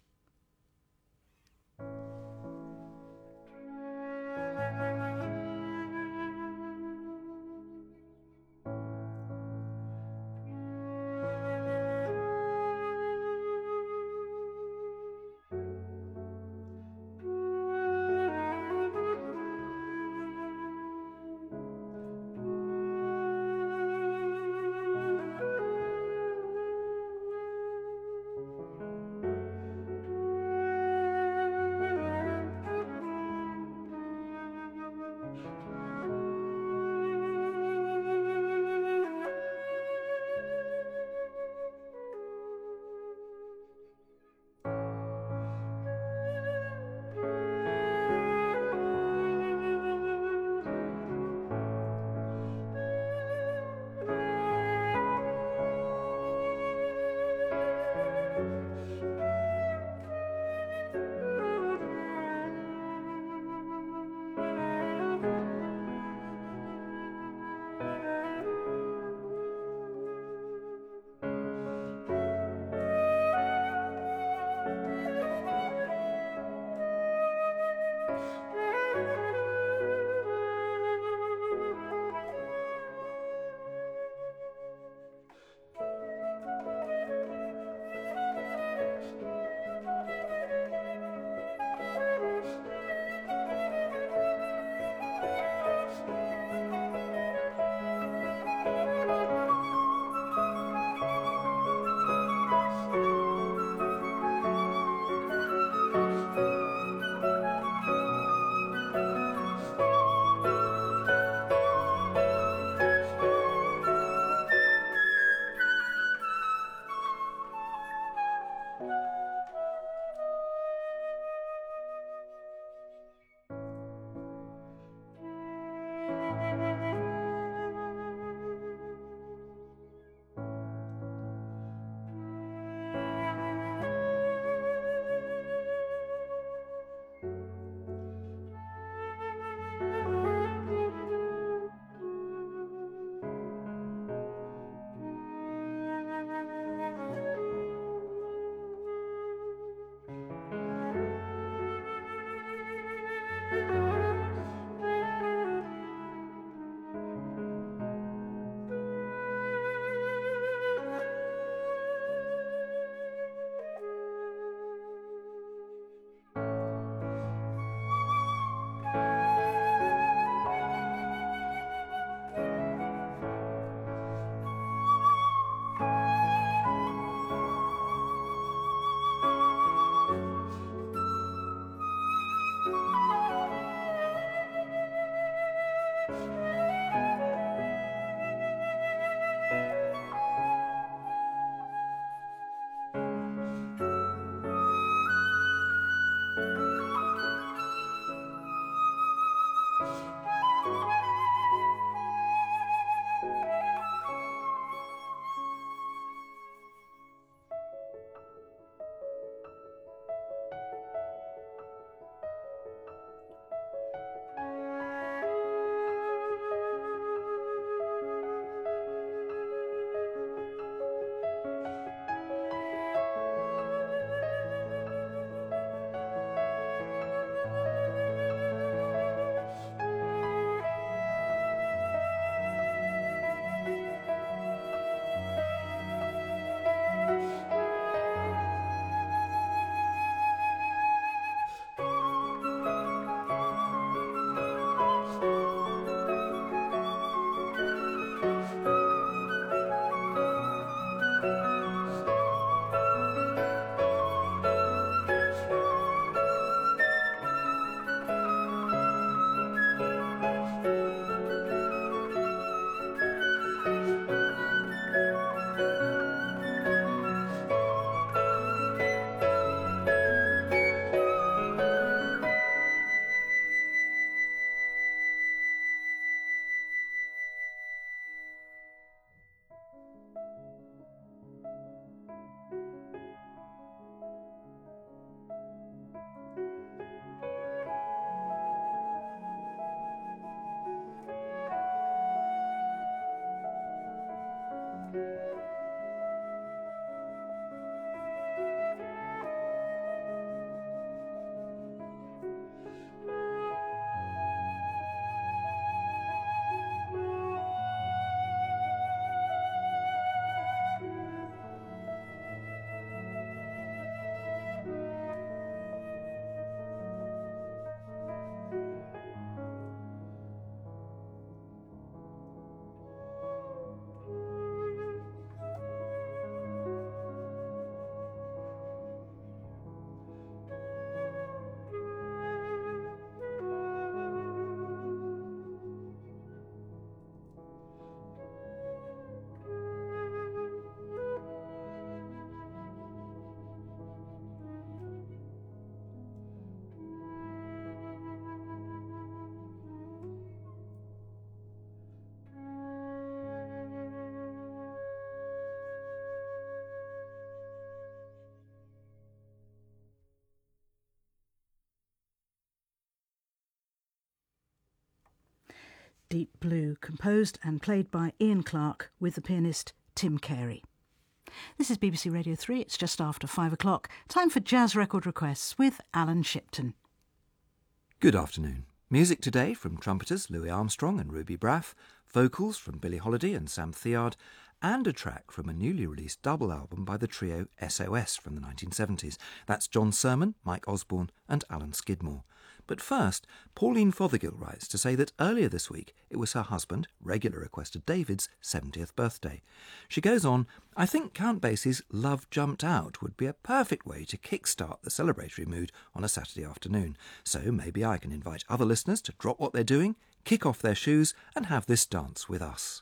Speaker 1: Deep Blue, composed and played by Ian Clarke with the pianist Tim Carey. This is BBC Radio 3. It's just after 5 o'clock. Time for Jazz Record Requests with Alan Shipton.
Speaker 6: Good afternoon. Music today from trumpeters Louis Armstrong and Ruby Braff, vocals from Billie Holiday and Sam Theard, and a track from a newly released double album by the trio SOS from the 1970s. That's John Sermon, Mike Osborne and Alan Skidmore. But first, Pauline Fothergill writes to say that earlier this week it was her husband, regular requester David's, 70th birthday. She goes on, I think Count Basie's Love Jumped Out would be a perfect way to kickstart the celebratory mood on a Saturday afternoon. So maybe I can invite other listeners to drop what they're doing, kick off their shoes and have this dance with us.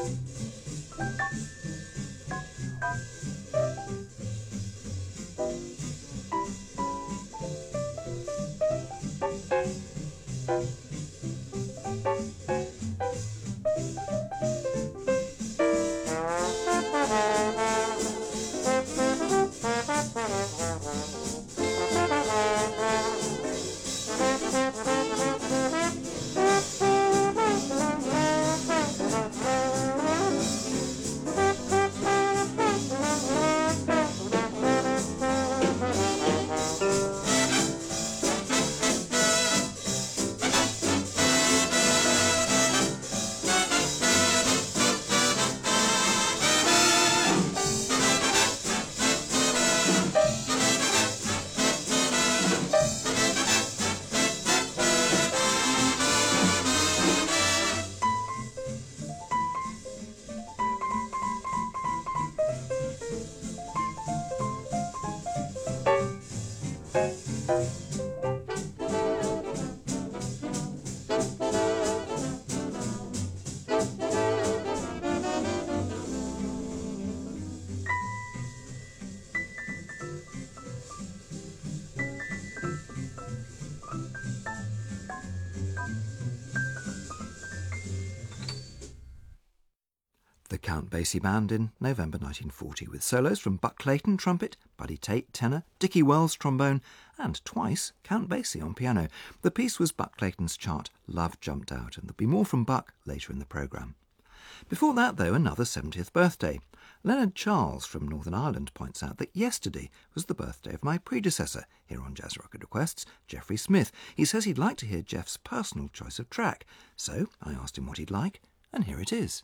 Speaker 6: The Count Basie Band in November 1940, with solos from Buck Clayton, trumpet, Buddy Tate, tenor, Dickie Wells, trombone, and twice Count Basie on piano. The piece was Buck Clayton's chart Love Jumped Out, and there'll be more from Buck later in the programme. Before that, though, another 70th birthday. Leonard Charles from Northern Ireland points out that yesterday was the birthday of my predecessor here on Jazz Record Requests, Geoffrey Smith. He says he'd like to hear Jeff's personal choice of track, so I asked him what he'd like, and here it is.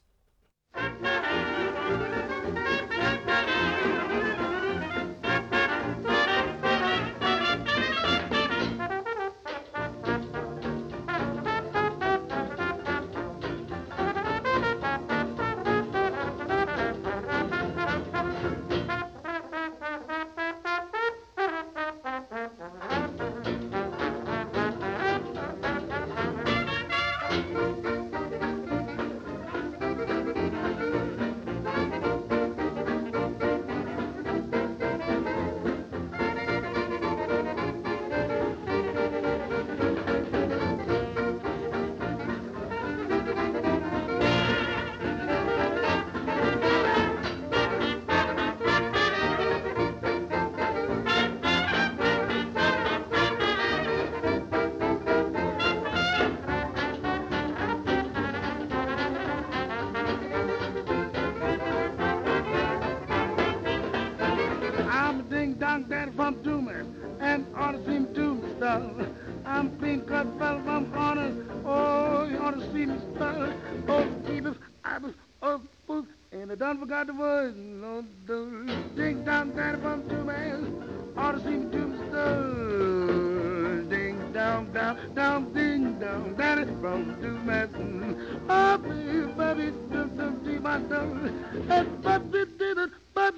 Speaker 7: I'm clean cut fella from honest. Oh, you ought to see me spell. Oh, Jeebus, Ibus, oh, Booth, and I done forgot the words. No, ding dong, daddy from two man. Ought to see me do me stir. Ding dong, down, down, ding dong, daddy from two man. Oh, baby, dum dee my dum. And baby did it, but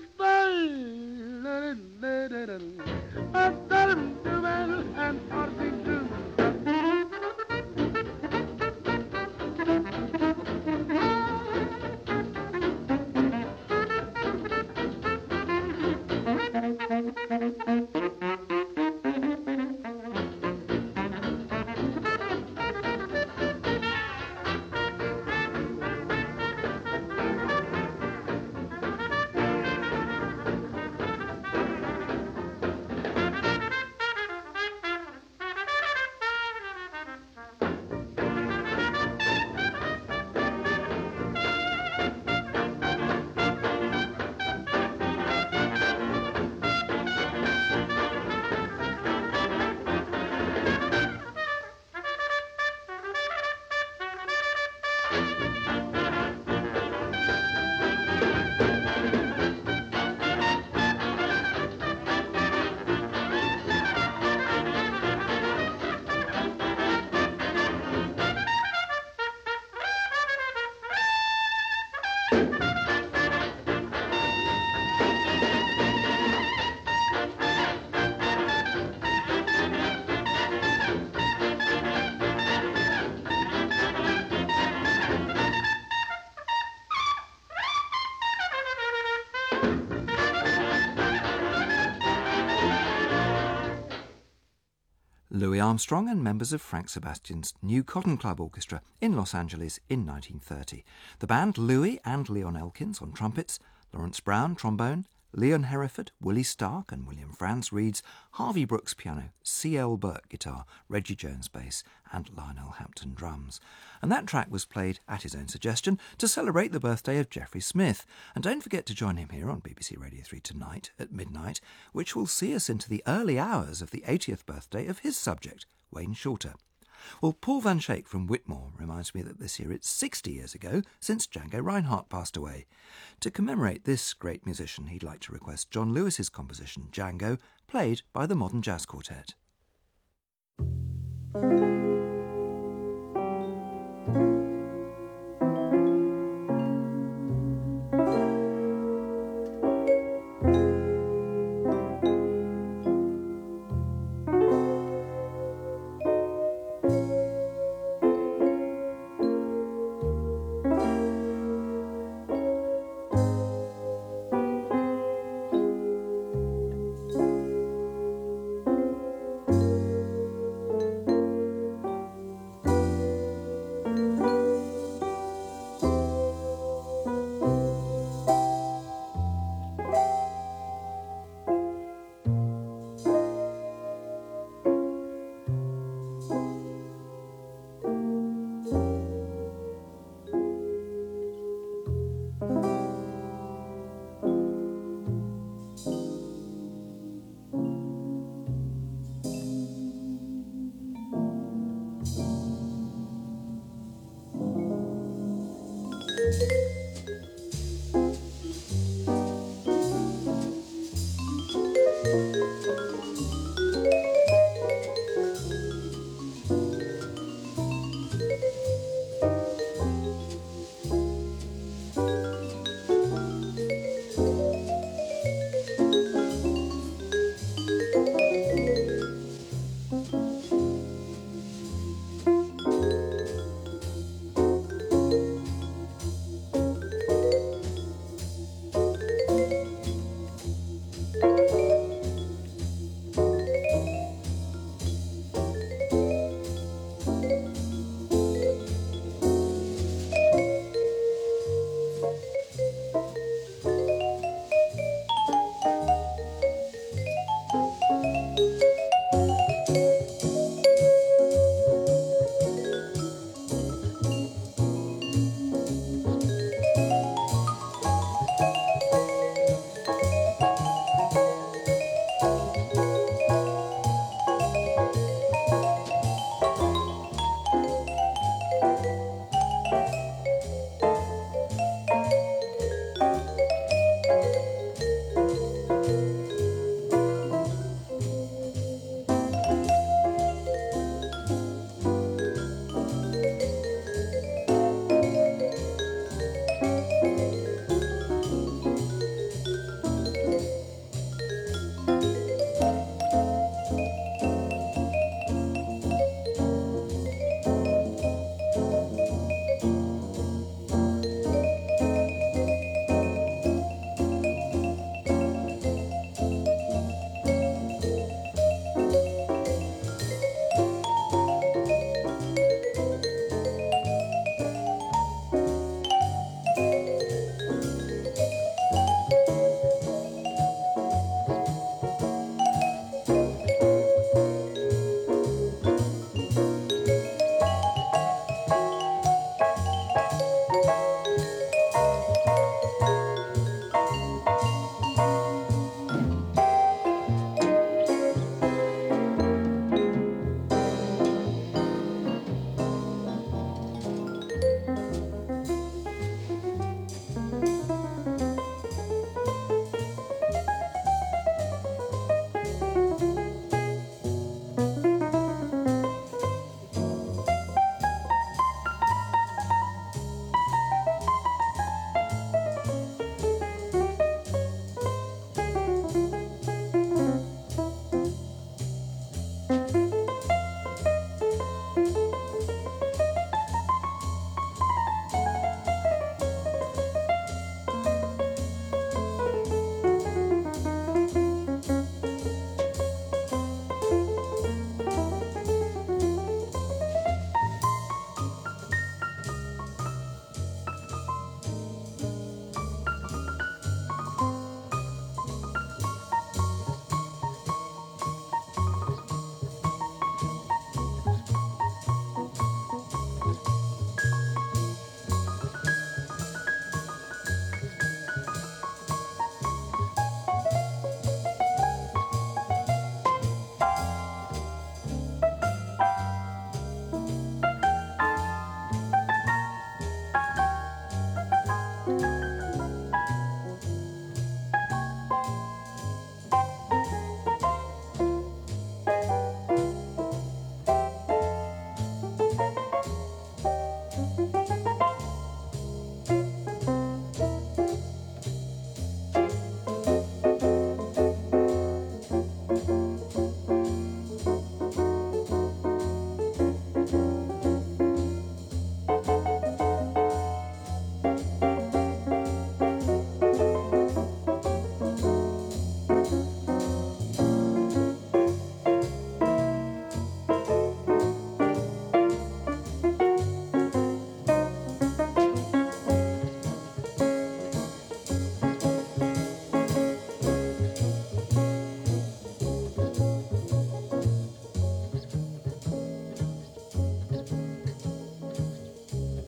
Speaker 7: I tell him to man and ought to see me do.
Speaker 6: Louis Armstrong and members of Frank Sebastian's New Cotton Club Orchestra in Los Angeles in 1930. The band Louis and Leon Elkins on trumpets, Lawrence Brown trombone, Leon Hereford, Willie Stark and William Franz Reeds, Harvey Brooks piano, C.L. Burke guitar, Reggie Jones bass and Lionel Hampton drums. And that track was played, at his own suggestion, to celebrate the birthday of Geoffrey Smith. And don't forget to join him here on BBC Radio 3 tonight at midnight, which will see us into the early hours of the 80th birthday of his subject, Wayne Shorter. Well, Paul Van Schaik from Whitmore reminds me that this year it's 60 years ago since Django Reinhardt passed away. To commemorate this great musician, he'd like to request John Lewis's composition, Django, played by the Modern Jazz Quartet.